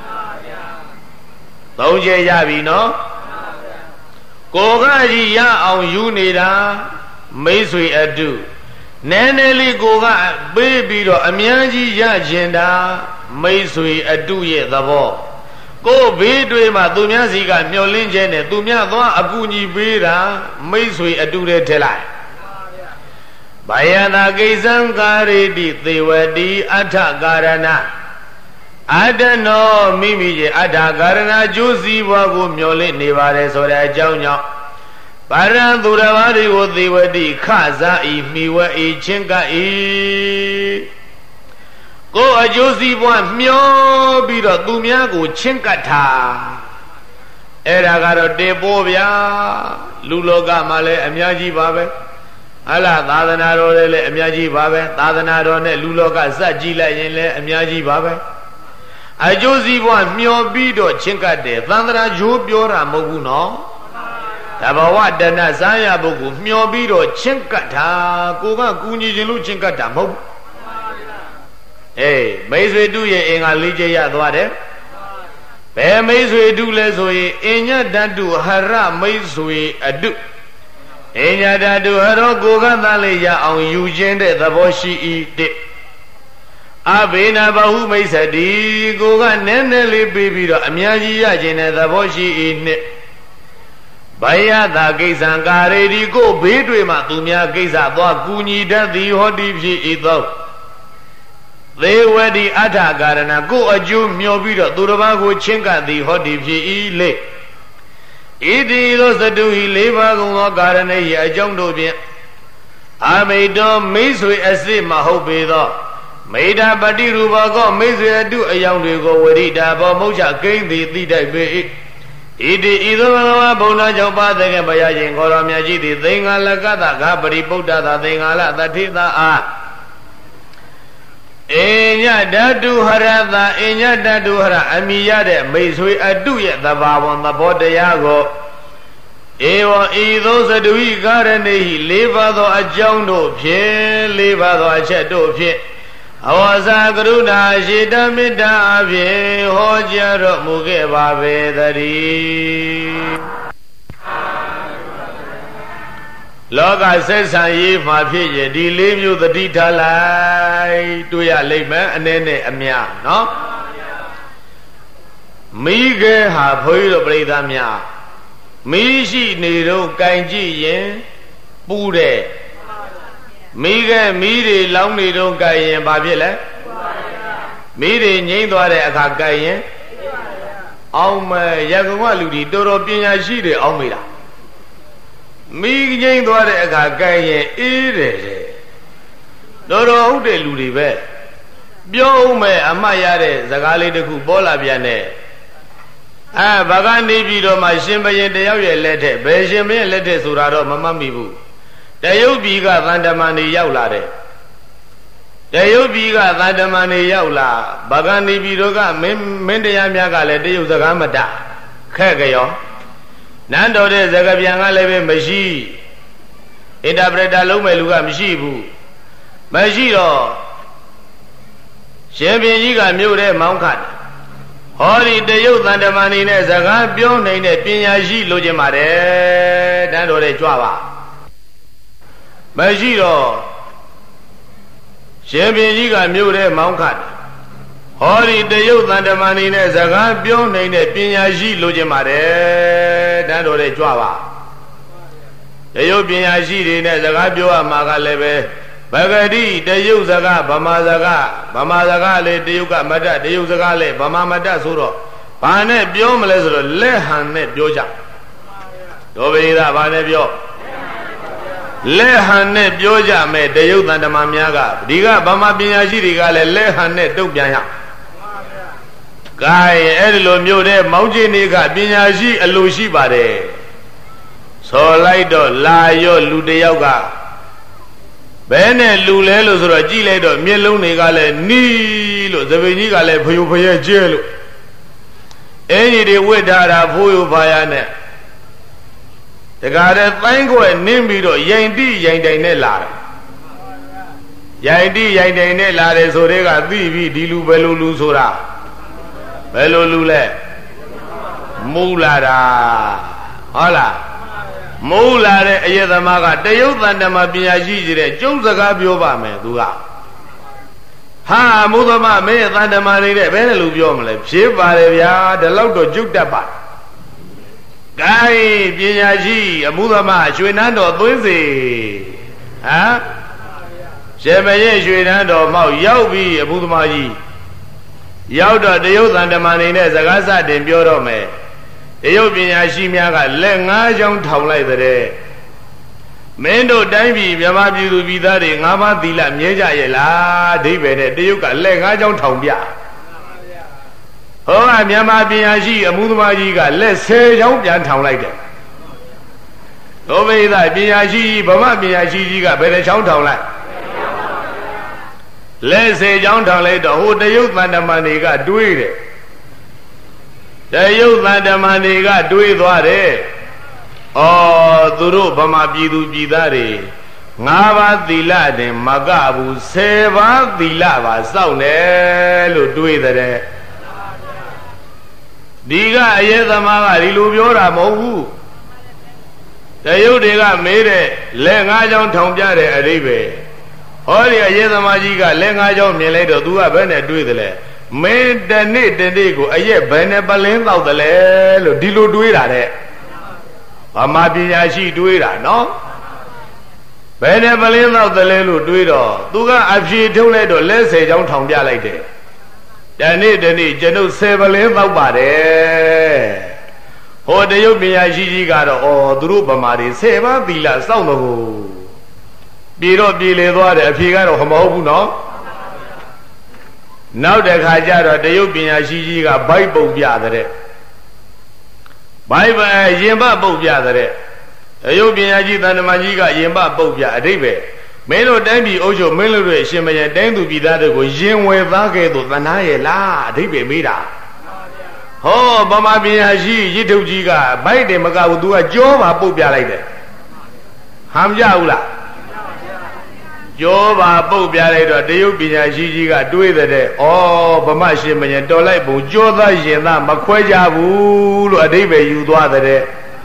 သုံးချက်ရပြီနော်ကိုကကြီးရအောင်ယူနေတာမိတ်ဆွေအတုနည်းနည်းလေးကိုကပေးပြီးတော့အများကြီးရကျင်တာမိတ်ဆွေအတုရဲ့သဘောကိုဘေးတွေမှာသူများစီကမျောလင်းခြင်းနဲ့သူများသွားအကူညီပေးတာမိတ်ဆွေအတုတဲ့ထက်လိုက်ဘယနာကိစ္စံကာရိတိသေဝတိအထကာရဏအတနောမိမိရဲ့အတ္တကာရဏကျိုးစီးပွားကိုမျောလင့်နေပါတယ်ဆိုတဲ့အကြောင်းကြောင့်ပါရံသူတော်ဘာတွေကိုသေဝတိခစားဤမိဝဲဤချင်းကဤကိုအကျိုးစီးပွားမျောပြီးတော့သူများကိုချင်းကပ်တာအဲ့ဒါကတော့တေပိုးဗျာလူလောကမှာလည်းအများကြီးပါပဲဟလာသာသနာတော်လည်းအများကြီးပါပဲသာသနာတော်နဲ့လူလောကစက်ကြည့်လိုက်ရင်လည်းအများကြီးပါပဲအကျိုးစီးပွားမျောပြီးတော့ချင်းကပ်တယ်သန္တရာဂျိုးပြောတာမဟုတ်ဘူးနော်တဘဝတဏ္ဍစားရပုဂ္ဂိုလ်မျောပြီးတော့ချင်းကပ်တာကိုကကူညီခြင်းလို့ချင်းကပ်တာမဟုတ်ဘူးအေးမိတ်ဆွေတုရဲ့အင်္ဂါလေးချက်ရသွားတယ်ဘယ်မိတ်ဆွေတုလဲဆိုရင်အညတတုဟရမိတ်ဆွေအတုအညတတုဟရောကိုကသာလေးရအောင်ယူခြင်းတဲ့သဘောရှိ၏တဲ့အဘိနာဘဟုမိစ္ဆတိကိုကနည်းနည်းလေးပြီးပြီးတော့အများကြီးရခြင်းတဲ့သဘောရှိ၏နှစ်ဘယတာကိစ္စံကာရေဒီကိုဘေးတွေမှာသူများကိစ္စသွားကူညီတတ်သည်ဟောတိဖြစ်၏သောသေဝတိအထကာရဏကိုအကျိုးမျောပြီးတော့သူတစ်ပါးကိုချင်းကပ်သည်ဟောတိဖြစ်၏လေဣတိသောသတုဟိလေးပါးကုန်သောကာရဏေ၏အကြောင်းတို့ဖြင့်အမိတောမိတ်ဆွေအစစ်မဟုတ်ပေသောမေတ္တာပတိရူပကောမိတ်ဆွေအတုအယောင်တွေကိုဝရိတာဘောမုတ်ချကိန်းသည်သိတိုက်ပေ၏ဣတိဤသို့သောဘုံတော်ကြောင့်ပါတဲ့ကဘုရားရှင်ခေါ်တော်မြတ်ကြီးသည်သင်္ဃာလကတဂပရိပုဒ္ဒသာသင်္ဃာလတထိသာအားအညဓာတုဟရသာအညဓာတုဟရအမိရတဲ့မိတ်ဆွေအတုရဲ့သဘာဝသဘောတရားကိုဧဝံဤသို့သတုဟိကာရဏေဟိလေးပါးသောအကြောင်းတို့ဖြင့်လေးပါးသောအချက်တို့ဖြင့်အဝဇာကရုဏာရှိတမေတ္တာအဖြစ်ဟောကြားတော်မူခဲ့ပါပေသတည်းလောကဆက်ဆံရေးမှာဖြစ်ရဒီလေးမျိုးသတိထားလိုက်တွေ့ရလိမ့်မယ်အနေနဲ့အများနော်မိခဲဟာဘုန်းကြီးတို့ပြိဿများမိရှိနေတော့ကင်ကြည့်ရင်ပူတယ်မိခဲမိတွေလောင်းနေတော့ကင်ရင်ဘာဖြစ်လဲမိတွေငိမ့်သွားတဲ့အခါကင်ရင်အောင်မယ်ရကုံကလူတွေတော်တော်ပညာရှိတယ်အောင်မေးတာမိငိမ့်သွားတဲ့အခါကင်ရင်အေးတယ်တဲ့တော်တော်ဟုတ်တဲ့လူတွေပဲပြောဦးမယ်အမှတ်ရတဲ့စကားလေးတစ်ခုပေါ်လာပြန်တဲ့အဲဘာကနေပြီးတော့မှရှင်ဘရင်တယောက်ရဲ့လက်ထက်ဘယ်ရှင်ဘရင်လက်ထက်ဆိုတာတော့မမှတ်မိဘူးတရုတ်ပြည်ကသံတမန်တွေရောက်လာတယ်တရုတ်ပြည်ကသံတမန်တွေရောက်လာဘာကနေပြီးတော့ကမင်းမင်းတရားများကလည်းတရုတ်စကားမတတ်ခက်ကြရောနန်းတော်တဲ့စကားပြန်ကလည်းပဲမရှိအင်တာပရက်တာလုံးမဲ့လူကမရှိဘူးမရှိတော့ရှင်ဘုရင်ကြီးကမြို့ထဲမောင်းခတ်ဟောဒီတရုတ်သံတမန်နေနဲ့စကားပြောနေတဲ့ပညာရှိလိုချင်ပါတယ်တန်းတော်တဲ့ကြွပါမရှိတော့ရှင်ဘုရင်ကြီးကမြို့ထဲမောင်းခတ်ဟောဒီတရုတ်သံတမန်နေနဲ့စကားပြောနေတဲ့ပညာရှိလိုချင်ပါတယ်တန်းတော်တဲ့ကြွပါတရုတ်ပညာရှိတွေနဲ့စကားပြောရမှာကလည်းပဲဗဂတိတရုတ်စကားဗမာစကားဗမာစကားလေတရုတ်ကမတတ်တရုတ်စကားလေဗမာမတတ်ဆိုတော့ဘာနဲ့ပြောမလဲဆိုတော့လက်ဟန်နဲ့ပြောကြတော်ပိဒါဘာနဲ့ပြောလက်ဟန်နဲ့ပြောကြမယ်တရုတ်သံတမန်များကဒီကဗမာပညာရှိတွေကလည်းလက်ဟန်နဲ့တုတ်ပြန်ရကဲအဲ့ဒီလိုမျိုးတဲ့မောင်းချင်းတွေကပညာရှိအလိုရှိပါတယ်ဆော်လိုက်တော့လာရောလူတယောက်ကဘယ်နဲ့လူလဲလို့ဆိုတော့ကြည့်လိုက်တော့မျက်လုံးတွေကလည်းနီးလို့သပင်ကြီးကလည်းဖယိုဖယဲကျဲလို့အင်းကြီးတွေဝစ်ထားတာဖိုးယိုဖာရနဲ့တကားတဲ့တိုင်းခွဲနင်းပြီးတော့ရိုင်တိရိုင်တိုင်နဲ့လာတယ်ရိုင်တိရိုင်တိုင်နဲ့လာတယ်ဆိုတဲ့ကသိပြီဒီလူဘယ်လိုလူဆိုတာဘယ်လိုလူလဲမူလာတာဟုတ်လားမူလာတဲ့အယေသမားကတရုတ်သံတမန်ပညာရှိကြီးတဲ့ကျုံစကားပြောပါမယ်သူကဟာမူသမမင်းသံတမန်နေတဲ့ဘယ်နဲ့လူပြောမလဲဖြစ်ပါတယ်ဗျာဒီလောက်တော့ကျုပ်တတ်ပါကဲပညာရှိအမှုသမရွှေနန်းတော်သွင်းစေဟမ်ရှင်မရဲ့ရွှေနန်းတော်မောက်ရောက်ပြီးအမှုသမကြီးရောက်တော့တရုတ်သံတမန်နေတဲ့စကားစတင်ပြောတော့မယ်တရုတ်ပညာရှိများကလက်ငါးချောင်းထောင်လိုက်တဲ့မင်းတို့တိုင်းပြည်မြန်မာပြည်သူပြည်သားတွေငါးပါးသီလမြဲကြရဲ့လားအဓိပ္ပာယ်နဲ့တရုတ်ကလက်ငါးချောင်းထောင်ပြဟောကမြန်မာပညာရှိအမှုသမားကြီးကလက်ဆယ်ချောင်းပြန်ထောင်လိုက်တယ်ဒုဗိဒပညာရှိဗမာပညာရှိကြီးကဘယ်နှချောင်းထောင်လိုက်လက်ဆယ်ချောင်းထောင်လိုက်တော့ဟိုတရုတ်သံတမန်တွေကတွေးတယ်တရုတ်သံတမန်တွေကတွေးသွားတယ်။အော်သူတို့ဗမာပြည်သူပြည်သားတွေငါးပါးသီလတင်မကဘူးဆယ်ပါးသီလပါစောင့်တယ်လို့တွေးတဲ့ဒီကအယေသမားကဒီလိုပြောတာမဟုတ်ဘူးတရုတ်တွေကမေးတဲ့လက်ငါးချောင်းထောင်ပြတဲ့အဓိပ္ပာယ်ဟောဒီအယေသမားကြီးကလက်ငါးချောင်းမြင်လိုက်တော့သူကဘယ်နဲ့တွေးသလဲမင်းတနေ့တနေ့ကိုအရက်ဘယ်နဲ့ပလင်းတော့တယ်လဲလို့ဒီလိုတွေးတာတဲ့ဗမာပညာရှိတွေးတာနော်ဘယ်နဲ့ပလင်းတော့တယ်လဲလို့တွေးတော့သူကအဖြေထုတ်လိုက်တော့လက်ဆယ်ချောင်းထောင်ပြလိုက်တယ်တနေ့တနေ့ကျွန်ုပ်ဆယ်ပလင်းတော့ပါတယ်ဟောတရုတ်ပညာရှိကြီးကတော့အော်သူတို့ဗမာတွေဆယ်ပါးသီလစောင့်တော့ပြေတော့ပြေလေသွားတယ်အဖြေကတော့မဟုတ်ဘူးနော်နောက်တစ်ခါကျတော့တရုတ်ပညာရှိကြီးကဘိုက်ပုတ်ပြတဲ့ဘိုက်ပဲရင်ဘပုတ်ပြတဲ့တရုတ်ပညာရှိသံတမန်ကြီးကရင်ဘပုတ်ပြအဓိပ္ပာယ်မင်းတို့တိုင်းပြည်အုပ်ချုပ်မင်းတို့ရဲ့ရှင်မယတိုင်းသူပြည်သားတွေကိုရင်ဝယ်သားခဲ့သို့သနာရဲ့လားအဓိပ္ပာယ်မေးတာဟောဗမာပညာရှိရစ်ထုတ်ကြီးကဘိုက်တယ်မကဘူးသူကကြောပါပုတ်ပြလိုက်တယ်ဟမ်ကြဘူးလားကြောပါပုတ်ပြလိုက်တော့တရုတ်ပညာရှိကြီးကတွေးတဲ့ဩဗမာရှင်မင်းတော်လိုက်ပုံကြောသားရင်သားမခွဲကြဘူးလို့အဓိပ္ပာယ်ယူသွားတဲ့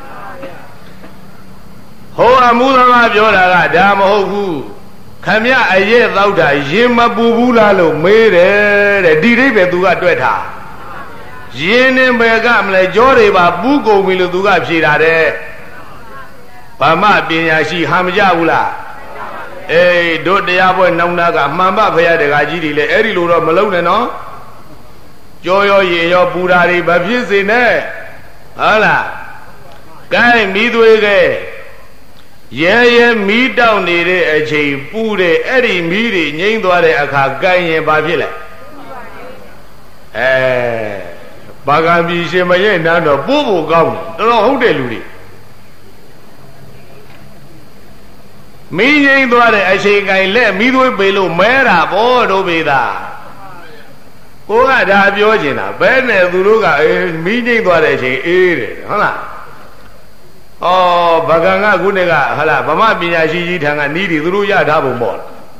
ဟောအမှုသမားပြောတာကဒါမဟုတ်ဘူးခမရအရဲ့သောက်တာရင်မပူဘူးလားလို့မေးတယ်တဲ့ဒီအိဗယ်သူကတွေ့ထားရင်နဲ့ဘယ်ကမလဲကြောတွေပါပူးကုန်ပြီလို့သူကဖြေတာတဲ့ဗမာပညာရှိဟာမကြဘူးလားအေးတို့တရားပွဲနောင်နာကမှန်ပဖရတကကြီးတွေလည်းအဲ့ဒီလိုတော့မလုံးနဲ့နော်ကြောရောရင်ရောပူတာတွေမဖြစ်စေနဲ့ဟုတ်လားကဲမိသွေးကဲရဲရဲမီးတောက်နေတဲ့အချိန်ပူတဲ့အဲ့ဒီမီးတွေငိမ့်သွားတဲ့အခါကိုင်းရင်ဘာဖြစ်လဲအဲဘာကံပြည်ရှင်မရဲ့နန်းတော့ပို့ဖို့ကောင်းတယ်တော်တော်ဟုတ်တယ်လူတွေမီးငိမ့်သွားတဲ့အချိန်ကိုင်းလက်မီးသွေးပေလို့မဲတာဘောတို့ပေသာကိုကဒါပြောချင်တာဘယ်နဲ့သူတို့ကအေးမီးငိမ့်သွားတဲ့အချိန်အေးတယ်ဟုတ်လားဩဗကံကခုနှစ်ကဟလာဗမာပညာရှိကြီးထံကနီးတယ်သူတို့ရထားပုံပေါ့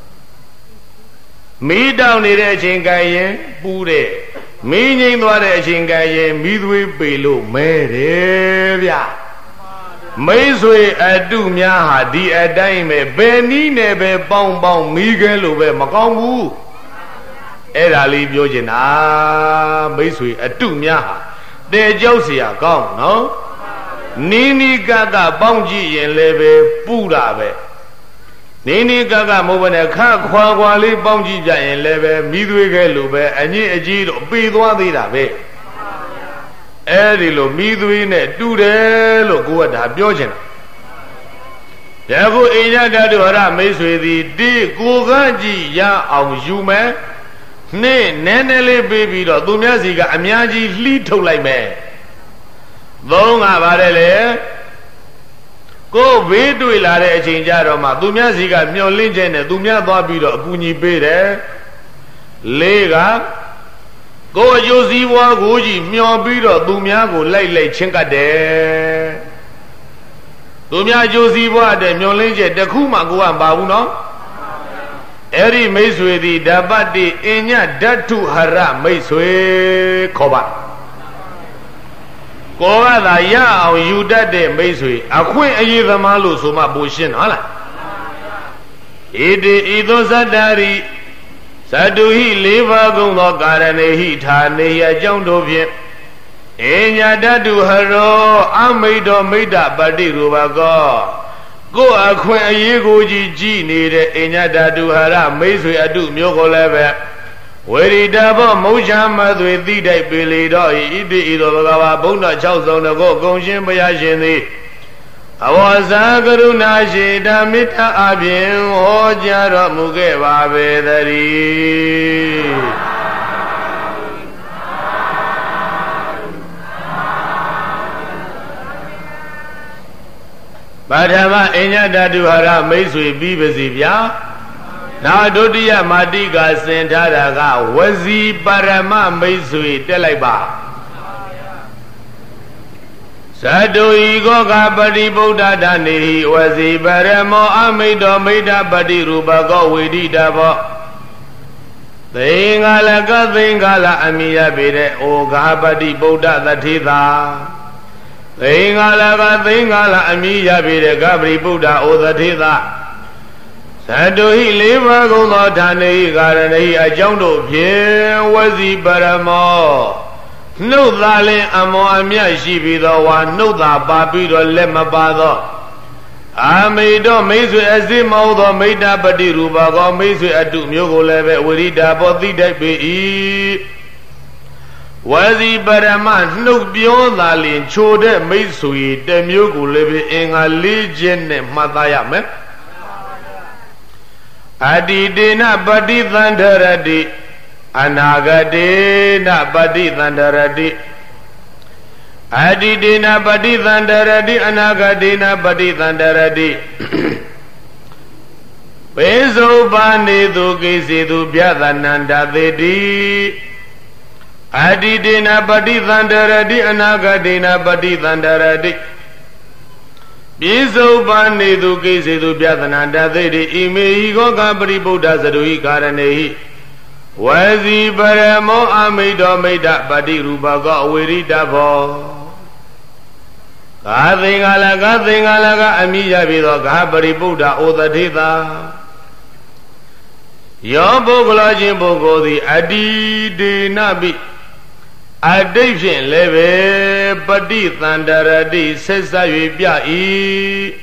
မီးတောင်နေတဲ့အချိန်ကရင်ပူတဲ့မီးငိမ့်သွားတဲ့အချိန်ကရင်မီးသွေးပေလို့မဲတယ်ဗျမိတ်ဆွေအတုများဟာဒီအတိုင်းပဲဘယ်နည်းနဲ့ပဲပေါင်းပေါင်းမီးခဲလို့ပဲမကောင်းဘူးအဲ့ဒါလေးပြောချင်တာမိတ်ဆွေအတုများဟာတဲကြောက်เสียကောင်းနော်နီးနီးကကပေါင်းကြည့်ရင်လည်းပဲပူတာပဲနီးနီးကကမဟုတ်ဘဲနဲ့ခါခွာခွာလေးပေါင်းကြည့်ကြရင်လည်းပဲမိသွေးခဲလို့ပဲအညစ်အကြေးတော့ပေသွားသေးတာပဲအဲ့ဒီလိုမိသွေးနဲ့တူတယ်လို့ကိုကဒါပြောချင်တာဒါကိုအိညာတတုဟရမိတ်ဆွေသည်ဒီကိုကကြည့်ရအောင်ယူမယ်နေ့နည်းနည်းလေးပေးပြီးတော့သူများစီကအများကြီးလှီးထုတ်လိုက်မယ်သုံးကပါတယ်လေကိုဘေးတွေ့လာတဲ့အချိန်ကြတော့မှသူများစီကမျောလင့်ခြင်းနဲ့သူများသွားပြီးတော့အကူအညီပေးတယ်လေးကကိုအကျိုးစီးပွားကိုကြီးမျောပြီးတော့သူများကိုလိုက်လိုက်ချင်းကတ်တယ်သူများအကျိုးစီးပွားတဲ့မျောလင့်ခြင်းတစ်ခုမှကိုကမပါဘူးနော်အဲ့ဒီမိတ်ဆွေသည်ဓပတိအညဓတ္ထုဟရမိတ်ဆွေခေါ်ပါကိုကသာရအောင်ယူတတ်တဲ့မိတ်ဆွေအခွင့်အရေးသမားလို့ဆိုမှပိုရှင်းဟုတ်လားဣတိဤသောသတ္တရိသတုဟိလေးပါးကုံသောကာရဏေဟိဌာနေယအကြောင်းတို့ဖြင့်အညာဓတုဟရောအမိတ်တော်မိတ္တပတိရူပကောကိုအခွင့်အရေးကိုကြီးကြည်နေတဲ့အညာဓတုဟရမိတ်ဆွေအတုမျိုးကိုလည်းပဲဝေရိတဘောမုဋ္ဌာမသွေတိတိုက်ပေလေတော့ဣတိဤသောဘဂဝါဘုန်းတော်၆ဆောင်တကောဂုံရှင်ဘုရားရှင်သည်အဝဇာကရုဏာရှိဓမ္မိတ္တအပြင်ဟောကြားတော်မူခဲ့ပါပေသတည်းပါထမအညတတုဟရမိတ်ဆွေပြီးပါစီဗျာနောက်ဒုတိယမာတိကစင်ထားတာကဝစီပရမမိတ်ဆွေတက်လိုက်ပါသတုဤကောကပတိဗုဒ္ဓဓာနေဟိဝစီပရမောအမိတ်တော်မိတ္တပတိရူပကောဝေဒိတဘောသိင်္ဂလကသိင်္ဂလအမိယပေတဲ့ဩဃာပတိဗုဒ္ဓသတိသာသိင်္ဂလကသိင်္ဂလအမိယပေတဲ့ဂပတိဗုဒ္ဓဩသတိသာသတုဟိလေးပါးကုံသောဌာနေဟိကာရဏိအကြောင်းတို့ဖြင့်ဝစီပရမောနှုတ်သာလင်အမောအမြတ်ရှိပြီးသောဝါနှုတ်သာပါပြီးတော့လက်မပါသောအာမိတော်မိတ်ဆွေအစစ်မဟုတ်သောမိတ္တပတိရူပကောမိတ်ဆွေအတုမျိုးကိုလည်းပဲဝိရိဒာဘောသိတတ်ပေ၏ဝစီပရမနှုတ်ပြောသာလင်ချိုတဲ့မိတ်ဆွေတစ်မျိုးကိုလည်းပဲအင်္ဂါ၄ချက်နဲ့မှတ်သားရမယ်အတိတေနပฏิသန္ဓရတိအနာဂတေနပฏิသန္ဓရတိအတိတေနပฏิသန္ဓရတိအနာဂတေနပฏิသန္ဓရတိပေဇုပါနေသူကိစေသူပြသနန္တသေတိအတိတေနပฏิသန္ဓရတိအနာဂတေနပฏิသန္ဓရတိ Piso pani tu kisi tu piatana dadiri ime igoka paribuddha saduhi karanehi Wazi paramo amido mida pati rupaga wirita bo Kathingala kathingala ka amiya bido ka paribuddha udadhita Yo bogla jin bogodi adi de nabi Addiction leve pati tandaradi sesa yue pya i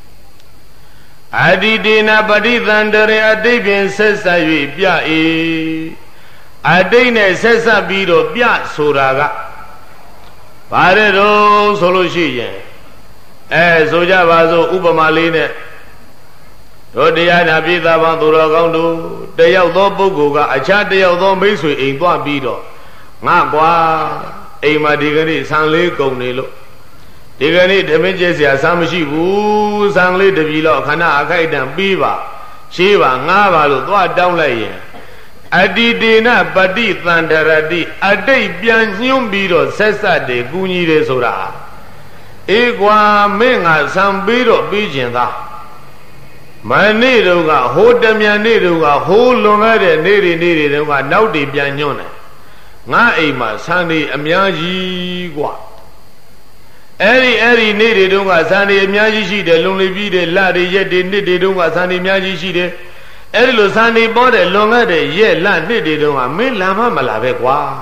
Adidina pati tandare addiction sesa yue pya i Addine sesa biro pya suraga Pare ro solo shi yen Eh soja baso upama line Rodiya nabi taban thuro kaung tu Tayauk tho puggol ka acha tayauk tho mingswe ain thwa biro Nga kwa Aima digani sangli gong ni lo Digani dhamin siya samashi bu Sangli dhabi lo khana akai dan biba Shiba nga ba lo thwa down lai yen Adidina pati tandaradi Adai pian nyum biro sesa de kunyi de sura E kwa me nga sang biro bijin tha Mani do ka ho damyan ni do ka ho lunga de niri niri do ka nauk di pian nyum ne Nga aima sandi amyaji kwa Eri eri niri do ka sandi amyaji shi de lung li bi de la de yet de nit de do ka sandi amyaji shi de Eri lo sandi po de lunga de yet la nit de do ka min lama mala be kwa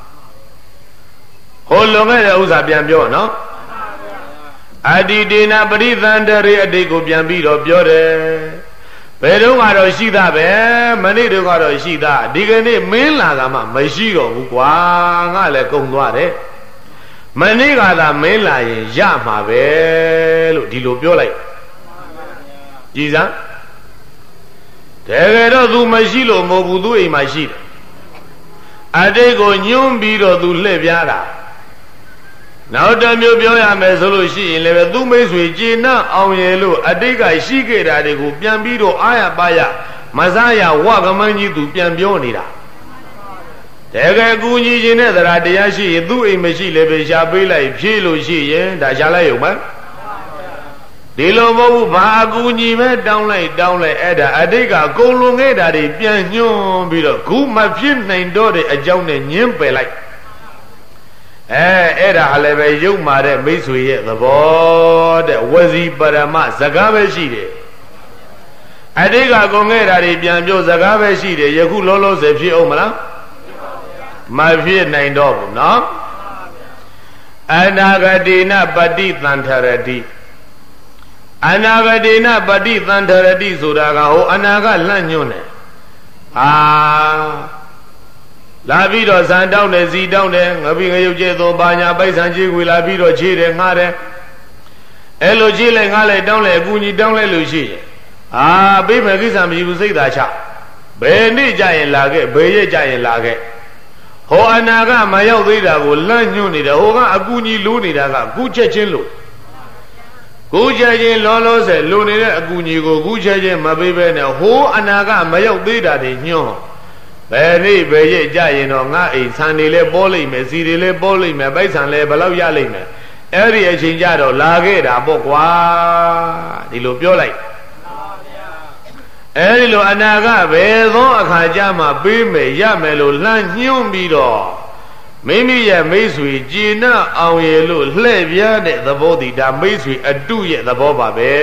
Ho lunga de usa pian pyo no Adidina pati tandare adi ko pian pi do pyo de Bèတုန်းကတော့ရှိတာပဲမနေ့တုန်းကတော့ရှိတာဒီကနေ့မင်းလာကမှမရှိတော့ဘူးကွာငါလည်းကုန်သွားတယ်မနေ့ကသာမင်းလာရင်ရမှာပဲလို့ဒီလိုပြောလိုက်ကြည်စမ်းတကယ်တော့ तू မရှိလို့မဟုတ်ဘူး तू အိမ်မှာရှိတယ်အတိတ်ကိုညွှန်းပြီးတော့ तू လှည့်ပြားတာနောက်တစ်မျိုးပြောရမယ်ဆိုလို့ရှိရင်လည်းသူ့မိတ်ဆွေကျေနပ်အောင်ရလို့အတိတ်ကရှိခဲ့တာတွေကိုပြန်ပြီးတော့အာရပါရမစားရဝကမန်းကြီးသူပြန်ပြောနေတာတကယ်ကူညီခြင်းနဲ့တရားတရားရှိရင်သူ့အိမ်မရှိလည်းပဲရှားပေးလိုက်ဖြည့်လို့ရှိရင်ဒါရှားလိုက်ရုံပဲဒီလိုမဟုတ်ဘူးဘာအကူညီပဲတောင်းလိုက်တောင်းလိုက်အဲ့ဒါအတိတ်ကကုံလွန်ခဲ့တာတွေပြန်ညွှန်းပြီးတော့ခုမဖြစ်နိုင်တော့တဲ့အကြောင်းနဲ့ညှင်းပယ်လိုက်အဲအဲ့ဒါလည်းပဲရုပ်မာတဲ့မိတ်ဆွေရဲ့သဘောတဲ့ဝစီပရမစကားပဲရှိတယ်အတိတ်ကကုန်ခဲ့တာတွေပြန်ပြောစကားပဲရှိတယ်ယခုလောလောဆယ်ဖြစ်အောင်မလားမဖြစ်နိုင်တော့ဘူးနော်အနာဂတိနပฏิသန္ထရတိအနာဂတိနပฏิသန္ထရတိဆိုတာကဟိုအနာကလှန့်ညွန့်တယ်အာလာပြီးတော့ဇန်တောင်းတယ်ဇီတောင်းတယ်ငပိငရုတ်ကျဲသောပါညာပိုက်ဆံကြီးခွေလာပြီးတော့ခြေတယ်ငှားတယ်အဲ့လိုခြေလိုက်ငှားလိုက်တောင်းလိုက်အကူကြီးတောင်းလိုက်လို့ရှိရင်အာပေးမယ်ကိစ္စမရှိဘူးစိတ်သာချဘယ်နေ့ကြရင်လာခဲ့ဘယ်ရက်ကြရင်လာခဲ့ဟောအနာကမရောက်သေးတာကိုလန့်ညွန့်နေတယ်ဟိုကအကူကြီးလိုးနေတာကကူချက်ချင်းလို့ကူချက်ချင်းလောလောဆယ်လိုနေတဲ့အကူကြီးကိုကူချက်ချင်းမပေးဘဲနဲ့ဟိုအနာကမရောက်သေးတာတွေညွန့်ဘယ်နေ့ဘယ်ရက်ကြရင်တော့ငါအိမ်ဆန်နေလဲပေါ်လိမ့်မယ်စီတွေလဲပေါ်လိမ့်မယ်ပိုက်ဆံလဲဘယ်လောက်ရလိမ့်မယ်အဲ့ဒီအချိန်ကြတော့လာခဲ့တာပေါ့ကွာဒီလိုပြောလိုက်အဲ့ဒီလိုအနာကဘယ်သောအခါကြမှာပေးမယ်ရမယ်လို့လှမ်းညွှန်းပြီးတော့မိမိရဲ့မိတ်ဆွေကြည်နပ်အောင်ရလို့လှည့်ပြားတဲ့သဘောတည်ဒါမိတ်ဆွေအတုရဲ့သဘောပါပဲ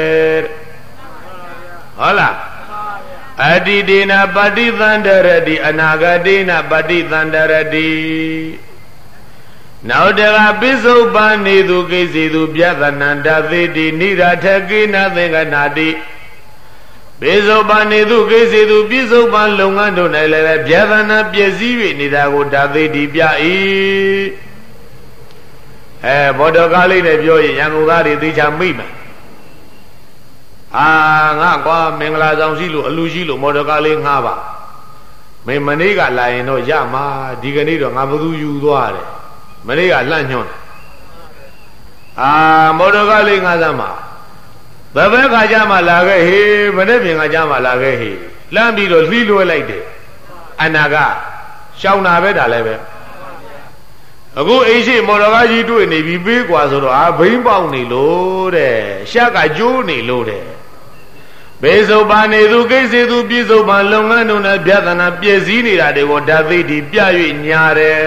ဟုတ်လားအတိတေနပฏิသန္တရတိအနာဂတေနပฏิသန္တရတိနောက်တကပိစုပန်နေသူကိစီသူပြသနန္တသေတိနိရထကိနသင်္ကနာတိပိစုပန်နေသူကိစီသူပိစုပန်လုပ်ငန်းတို့၌လည်းပြသနာပြည့်စည်၍နေတာကိုဓာသေတိပြ၏အဲဘောဓကားလေးနဲ့ပြောရင်ရန်ကုန်သားတွေသိချာမိမယ်အာငါကွာမင်္ဂလာဆောင်ရှိလို့အလူရှိလို့မော်တော်ကားလေးငှားပါမင်းမနေ့ကလာရင်တော့ရမှာဒီကနေ့တော့ငါဘသူယူသွားတယ်မနေ့ကလှန့်ညွန့်တယ်အာမော်တော်ကားလေးငှားစမ်းပါဘယ်ဘက်ခါကြမှာလာခဲ့ဟေးမနေ့ပြင်ခါကြမှာလာခဲ့ဟေးလှမ်းပြီးတော့လှီးလွှဲလိုက်တယ်အနာကရှောင်းတာပဲဒါလည်းပဲအခုအိရှိမော်တော်ကားကြီးတွေ့နေပြီပေးกว่าဆိုတော့အာဘိန်းပေါက်နေလို့တဲ့ရှက်ကကျိုးနေလို့တဲ့ဘေစုပ်ပါနေသူကိစ္စသူပြစ္ဆုတ်ပါလုပ်ငန်းတို့နဲ့ပြဿနာပြည့်စည်နေတာတွေကိုဓာသိတိပြ၍ညာတယ်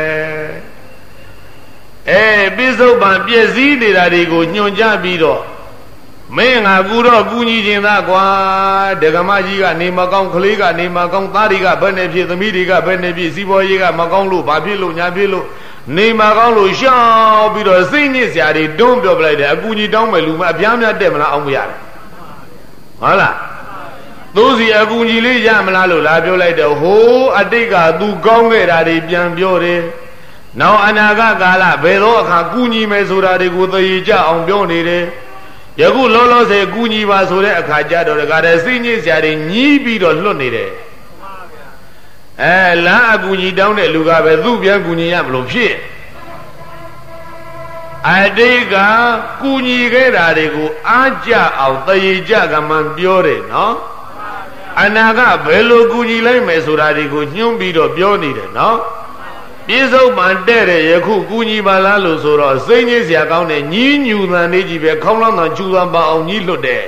အဲပြစ္ဆုတ်ပါပြည့်စည်နေတာတွေကိုညွှန်ကြားပြီးတော့မင်းငါကူတော့ကူညီခြင်းသားကွာဒကမကြီးကနေမကောင်းကလေးကနေမကောင်းသားတွေကဘယ်နဲ့ဖြစ်သမီးတွေကဘယ်နဲ့ဖြစ်စီးပွားရေးကမကောင်းလို့ဘာဖြစ်လို့ညာဖြစ်လို့နေမကောင်းလို့ရှောင်းပြီးတော့စိတ်ညစ်စရာတွေတွန်းပြောပလိုက်တယ်အကူကြီးတောင်းမယ်လူမအပြားများတက်မလားအောင်မရတယ်ဟုတ်လားသူစီအကူကြီးလေးရမလားလို့လာပြောလိုက်တော့ဟိုးအတိတ်ကသူကောင်းခဲ့တာတွေပြန်ပြောတယ်နောက်အနာဂတ်ကာလဘယ်တော့အခါကူညီမယ်ဆိုတာတွေကိုသိကြအောင်ပြောနေတယ်ယခုလောလောဆယ်ကူညီပါဆိုတဲ့အခါကျတော့တကားတဲ့စိတ်ညစ်စရာတွေညှီးပြီးတော့လွတ်နေတယ်အဲလမ်းအကူကြီးတောင်းတဲ့လူကပဲသူ့ပြန်ကူညီရမလို့ဖြစ်အတိတ်ကကူညီခဲ့တာတွေကိုအားကြအောင်တည်ကြကမှန်ပြောတယ်နော်အနာကဘယ်လိုကူညီလိုက်မယ်ဆိုတာတွေကိုညွှန်းပြီးတော့ပြောနေတယ်နော်ပြစ္ဆုတ်ပံတဲ့တဲ့ယခုကူညီပါလားလို့ဆိုတော့စိတ်ညစ်စရာကောင်းတဲ့ညီးညူသံလေးကြီးပဲခေါင်းလောင်းတော်ကျူသံပါအောင်ညီးလွတ်တယ်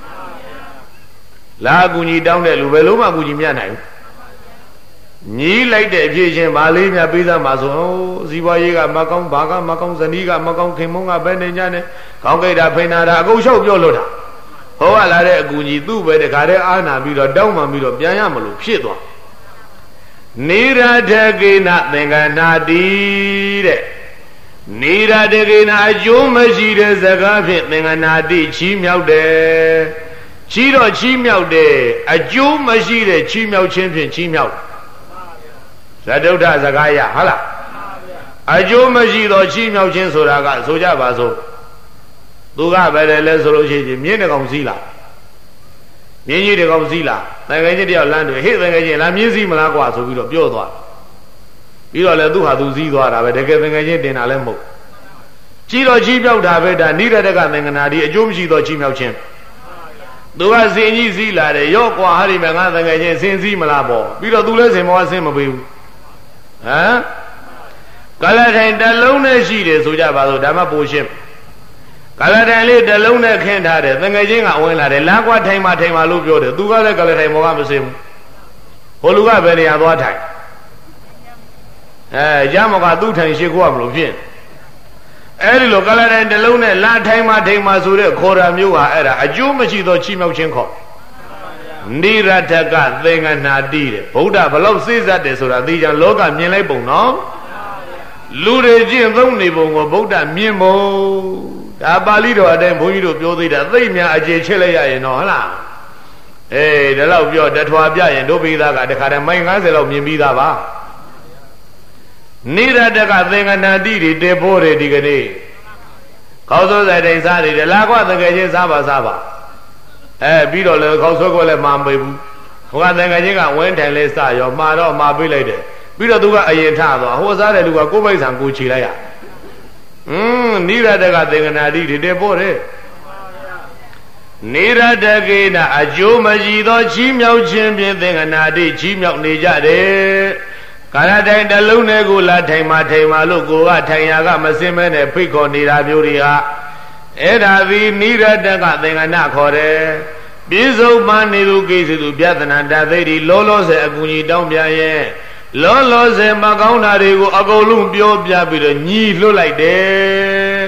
လာကူညီတောင်းတဲ့လူဘယ်လိုမှကူညီမရနိုင်ဘူးညီးလိုက်တဲ့အဖြစ်ချင်းဗာလေးများပေးသားမှာဆိုဇီဝရေးကမကောင်းဘာကမကောင်းဇနီးကမကောင်းခင်မုန်းကဘယ်နေညနဲ့ခေါင်းကိတ်တာဖိနာတာအကုန်လျှောက်ပြောလို့တာဟောကလာတဲ့အကူကြီးသူ့ပဲတခါတည်းအာနာပြီးတော့တောင်းမှပြီးတော့ပြန်ရမလို့ဖြစ်သွားနိရထကေနသင်္ကနာတိတဲ့နိရထကေနအကျိုးမရှိတဲ့စကားဖြင့်သင်္ကနာတိချီးမြှောက်တယ်ချီးတော့ချီးမြှောက်တယ်အကျိုးမရှိတဲ့ချီးမြှောက်ခြင်းဖြင့်ချီးမြှောက်ဇဒုဋ္ဌစကားရဟုတ်လားအကျိုးမရှိသောချီးမြှောက်ခြင်းဆိုတာကဆိုကြပါစို့သူကပဲလေလဲဆိုလို့ရှိရင်မြင်းတကောင်စီးလာမြင်းကြီးတကောင်စီးလာတန်ခင်းကြီးတယောက်လမ်းတွေဟေ့တန်ခင်းကြီးလာမြင်းစီးမလားကွာဆိုပြီးတော့ပြောသွားပြီးတော့လည်းသူဟာသူစီးသွားတာပဲတကယ်တန်ခင်းကြီးတင်တာလည်းမဟုတ်ကြီးတော့ကြီးပြောက်တာပဲဒါနိရတကသင်္ကနာဒီအကျိုးမရှိသောကြီးမြောက်ခြင်းသူကစင်ကြီးစီးလာတယ်ရော့ကွာဟာဒီမှာငါတန်ခင်းကြီးစင်စီးမလားပေါ့ပြီးတော့သူလည်းစင်မောဆင်းမပေးဘူးဟမ်ကလထိုင်တလုံးနဲ့ရှိတယ်ဆိုကြပါစို့ဓမ္မပူရှင်းကလထိုင်လေးတလုံးနဲ့ခင်းထားတယ်တငယ်ချင်းကဝင်လာတယ်လာကွာထိုင်မှထိုင်မှလို့ပြောတယ်သူကလည်းကလထိုင်မောကမစင်ဘူးဟိုလူကဘယ်နေရာသွားထိုင်အဲရမောကသူ့ထိုင်ရှိခိုးရမလို့ဖြစ်အဲ့ဒီလိုကလထိုင်တလုံးနဲ့လာထိုင်မှထိုင်မှဆိုတဲ့ခေါ်တာမျိုးဟာအဲ့ဒါအကျိုးမရှိသောချီးမြှောက်ခြင်းခေါ်နိရထကသင်္ကနာတိတဲ့ဗုဒ္ဓဘလောက်စိစက်တယ်ဆိုတာသိကြလောကမြင်လိုက်ပုံနော်လူတွေကျင့်သုံးနေပုံကိုဗုဒ္ဓမြင်ပုံဒါပါဠိတော်အတိုင်းဘုန်းကြီးတို့ပြောသေးတာသိများအကျေချက်လိုက်ရရင်တော့ဟုတ်လားအေးဒါတော့ပြောတထွာပြရင်တို့ပြီးသားကတခါတည်းမိုင်ငါးဆယ်လောက်မြင်ပြီးသားပါနိရတကသင်္ကနာတိတွေတေဖို့တွေဒီကနေ့ခေါင်းစိုးဆိုင်တိုင်းစားနေတယ်လာကွာတကယ်ချင်းစားပါစားပါအဲပြီးတော့လည်းခေါင်းဆွဲခွဲလည်းမမေဘူးဟိုကတန်ခါချင်းကဝင်းထိုင်လေးစရောမှာတော့မှာပေးလိုက်တယ်ပြီးတော့သူကအရင်ထသွားဟိုစားတဲ့လူကကိုယ်ပိုက်ဆံကိုခြေလိုက်ရอืมနိရတကသင်္ကနာတိတွေတေဖို့တယ်နိရတကေနအကျိုးမရှိသောချီးမြှောက်ခြင်းဖြင့်သင်္ကနာတိချီးမြှောက်နေကြတယ်ကာရတိုင်တလုံးနဲ့ကိုလာထိုင်မှထိုင်မှလို့ကိုကထိုင်ရာကမစင်မဲနဲ့ဖိတ်ခေါ်နေတာမျိုးတွေဟာအဲ့ဒါသည်နိရတကသင်္ကနာခေါ်တယ်ပြစ္ဆုတ်မှနေသူကိစ္စသူပြဒနာတသိတိလောလောဆယ်အကူကြီးတောင်းပြရဲ့လောလောဆယ်မကောင်းတာတွေကိုအကုန်လုံးပြောပြပြီးတော့ညီလွတ်လိုက်တယ်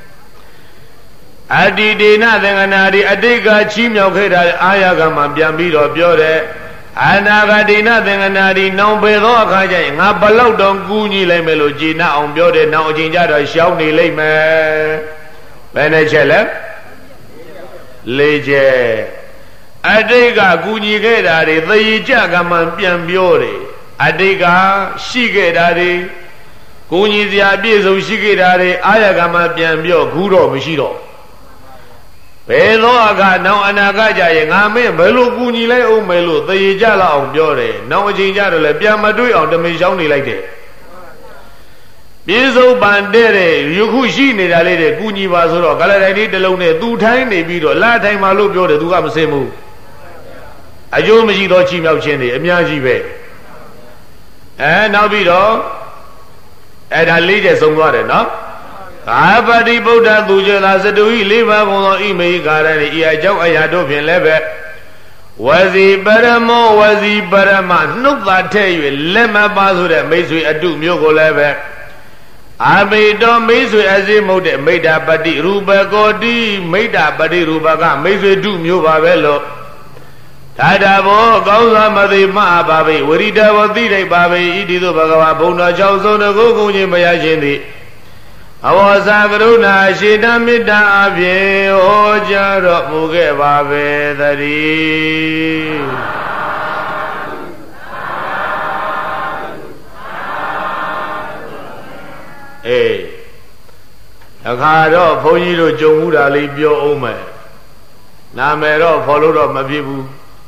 အတ္တိဒေနသင်္ကနာဒီအတိတ်ကချီးမြှောက်ခဲ့တာအာရကမှပြန်ပြီးတော့ပြောတယ်အနာဂတိနသင်္ကနာဒီနောင်ပေသောအခါကျရင်ငါဘလောက်တော့ကူညီလိုက်မယ်လို့ကြည်နာအောင်ပြောတယ်နောက်အချိန်ကျတော့ရှောင်းနေလိမ့်မယ်ဘယ်နဲ့ချက်လဲလေးချက်အတိတ်ကကူညီခဲ့တာတွေသေကြကမှပြန်ပြောတယ်အတိတ်ကရှိခဲ့တာတွေကူညီစရာပြည့်စုံရှိခဲ့တာတွေအာရကမှပြန်ပြောခုတော့မရှိတော့ဘယ်သောအခါနောက်အနာဂတ်ကြရင်ငါမင်းဘယ်လိုကူညီလိုက်အောင်မယ်လို့သေကြလောက်အောင်ပြောတယ်နောက်အချိန်ကျတော့လည်းပြန်မတွေးအောင်တမင်ရှောင်းနေလိုက်တယ်ပြစ္ဆုတ်ပံတဲ့တဲ့ယခုရှိနေတာလေးတဲ့ကူညီပါဆိုတော့ကလတိုင်လေးတစ်လုံးနဲ့သူထိုင်းနေပြီးတော့လာထိုင်မှလို့ပြောတယ်သူကမစင်ဘူးအကျိုးမရှိသောချီးမြှောက်ခြင်းတွေအများကြီးပဲအဲနောက်ပြီးတော့အဲ့ဒါလေးချက်ဆုံးသွားတယ်နော်ကာပတိဗုဒ္ဓသူကျသာစတုဟိလေးပါးကုန်သောဣမေဟိကာရဏိဤအကြောင်းအရာတို့ဖြင့်လည်းပဲဝစီပရမောဝစီပရမနှုတ်သာထဲ့၍လက်မပါဆိုတဲ့မိတ်ဆွေအတုမျိုးကိုလည်းပဲအာမိတောမိတ်ဆွေအစည်းမဟုတ်တဲ့မိတ္တာပတိရူပကောတိမိတ္တာပတိရူပကမိတ်ဆွေတုမျိုးပါပဲလို့ထာတာဘောကောင်းစွာမသိမှပါပေဝရိတဘောသိလိုက်ပါပေဣတိသို့ဘဂဝါဘုံတော်၆ဆုံးတကုကုချင်းဘုရားရှင်သည်အဝါစာကရုဏာရှိတမေတ္တာအပြင်ဟောကြားတော်မူခဲ့ပါပဲသတည်းအေးအခါတော့ဘုန်းကြီးတို့ကြုံမှုတာလေးပြောအောင်မယ်နာမည်တော့ဖော်လို့တော့မဖြစ်ဘူး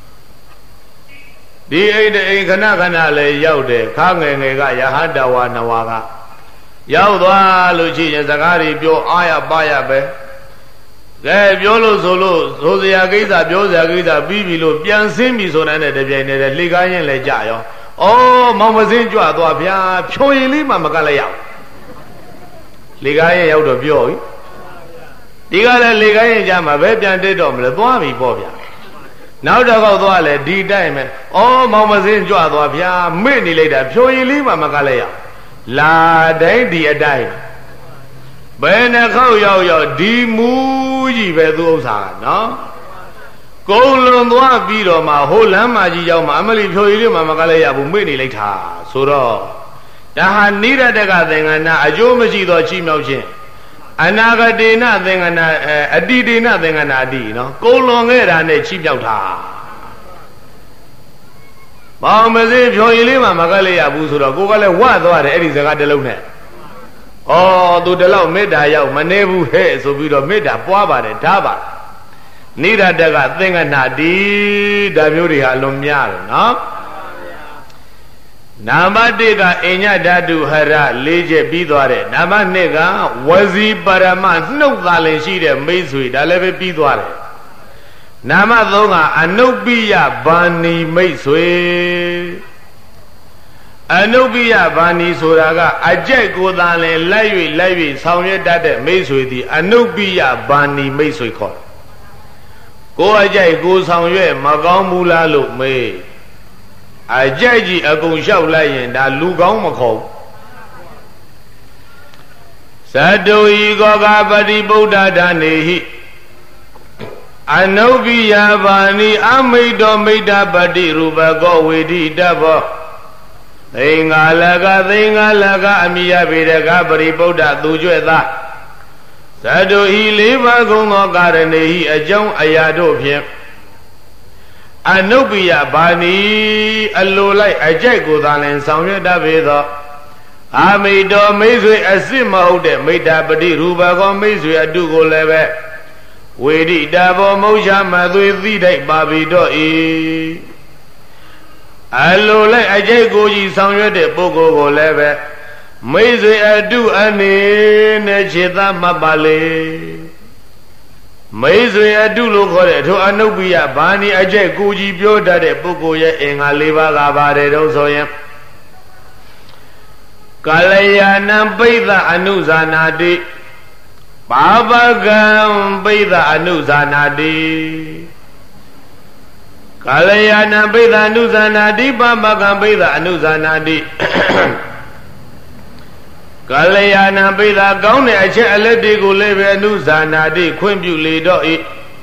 ဒီအိမ်တဲ့အိမ်ခဏခဏလည်းရောက်တယ်ခါငယ်ငယ်ကယဟတဝါနဝါကရောက်သွားလို့ရှိရင်စကားတွေပြောအားရပါရပဲကဲပြောလို့ဆိုလို့ဆိုစရာကိစ္စပြောစရာကိစ္စပြီးပြီလို့ပြန်ဆင်းပြီဆိုတဲ့တပြိုင်တည်းလှေကားရင်လည်းကြရောဩမောင်မစင်းကြွသွားဗျာဖြိုရင်လေးမှမကလည်းရောက်လှေကားရင်ရောက်တော့ပြောပြီဒီကလည်းလှေကားရင်ကြမှာပဲပြန်တက်တော့မလဲသွားပြီပေါ့ဗျာနောက်တော့ကောက်သွားလဲဒီတိုင်းပဲဩမောင်မစင်းကြွသွားဗျာမေ့နေလိုက်တာဖြိုရင်လေးမှမကလည်းရောက်လာတိုင်းဒီအတိုင်းဘယ်နှခေါက်ရောက်ရောက်ဒီမူကြီးပဲသူဥစ္စာကနော်ကုံလွန်သွားပြီးတော့မှဟိုလမ်းမကြီးရောက်မှအမလီဖြိုရည်လေးမှမကလည်းရဘူးမေ့နေလိုက်တာဆိုတော့ဒါဟာနိရတကသင်္ကနာအကျိုးမရှိသောချီးမြှောက်ခြင်းအနာဂတေနသင်္ကနာအတိတေနသင်္ကနာအတိနော်ကုံလွန်ခဲ့တာနဲ့ချီးမြှောက်တာမောင်မစင်းဖြိုရည်လေးမှမကလည်းရဘူးဆိုတော့ကိုကလည်းဝတ်သွားတယ်အဲ့ဒီစကားတစ်လုံးနဲ့ဩသူတလောက်မေတ္တာရောက်မနေဘူးဟဲ့ဆိုပြီးတော့မေတ္တာပွားပါတယ်ဓာပါနိရတကသင်္ကနာတိဒါမျိုးတွေဟာအလွန်များတယ်နော်နာမတိကအညဓာတုဟရလေးချက်ပြီးသွားတယ်နာမနှစ်ကဝစီပရမနှုတ်သာလင်ရှိတဲ့မိတ်ဆွေဒါလည်းပဲပြီးသွားတယ်နာမသုံးကအနုပ္ပိယဘာဏီမိတ်ဆွေအနုပ္ပိယဘာဏီဆိုတာကအကြိုက်ကိုသာလင်လိုက်၍လိုက်၍ဆောင်ရွက်တတ်တဲ့မိတ်ဆွေသည်အနုပ္ပိယဘာဏီမိတ်ဆွေခေါ်တယ်ကိုအကြိုက်ကိုဆောင်ရွက်မကောင်းဘူးလားလို့မေးအကြိုက်ကြီးအကုန်လျှောက်လိုက်ရင်ဒါလူကောင်းမခေါ်သတ္တုဤကောကပတိဗုဒ္ဓဒါနေဟိအနုပ္ပိယဘာဏီအမိတ်တော်မိတ္တပတိရူပကောဝေဒိတဘောသိင်္ဂလကသိင်္ဂလကအမိယဗေဒကပရိဗုဒ္ဓသူကျွဲ့သားသတ္တုဤလေးပါးကုန်သောကာရဏေဟိအကြောင်းအရာတို့ဖြင့်အနုပ္ပိယဘာဏီအလိုလိုက်အကြိုက်ကိုသာလင်ဆောင်ရွက်တတ်ပေသောအာမိတ်တော်မိတ်ဆွေအစစ်မဟုတ်တဲ့မိတ္တပတိရူပကောမိတ်ဆွေအတုကိုလည်းပဲဝေဒိတဘောမௌချမသွေသိတိုက်ပါပြီတော့ဤအလိုလိုက်အကြိုက်ကိုကြီးဆောင်ရွက်တဲ့ပုဂ္ဂိုလ်ကိုလည်းပဲမိတ်ဆွေအတုအနေနဲ့ခြေသားမှတ်ပါလေမိတ်ဆွေအတုလို့ခေါ်တဲ့ထိုအနုပ္ပိယဘာဏီအကြိုက်ကိုကြီးပြောတတ်တဲ့ပုဂ္ဂိုလ်ရဲ့အင်္ဂါ၄ပါးကပါတယ်တော့ဆိုရင်ကာလယာဏံပိဿအနုဇာနာတိပါပကံပိဿအနုဇာနာတိကာလယာဏံပိဿအနုဇာနာတိပါပကံပိဿအနုဇာနာတိကာလယာဏံပိဿကောင်းတဲ့အချက်အလက်တွေကိုလည်းပဲအနုဇာနာတိခွင့်ပြုလေတော့ဤ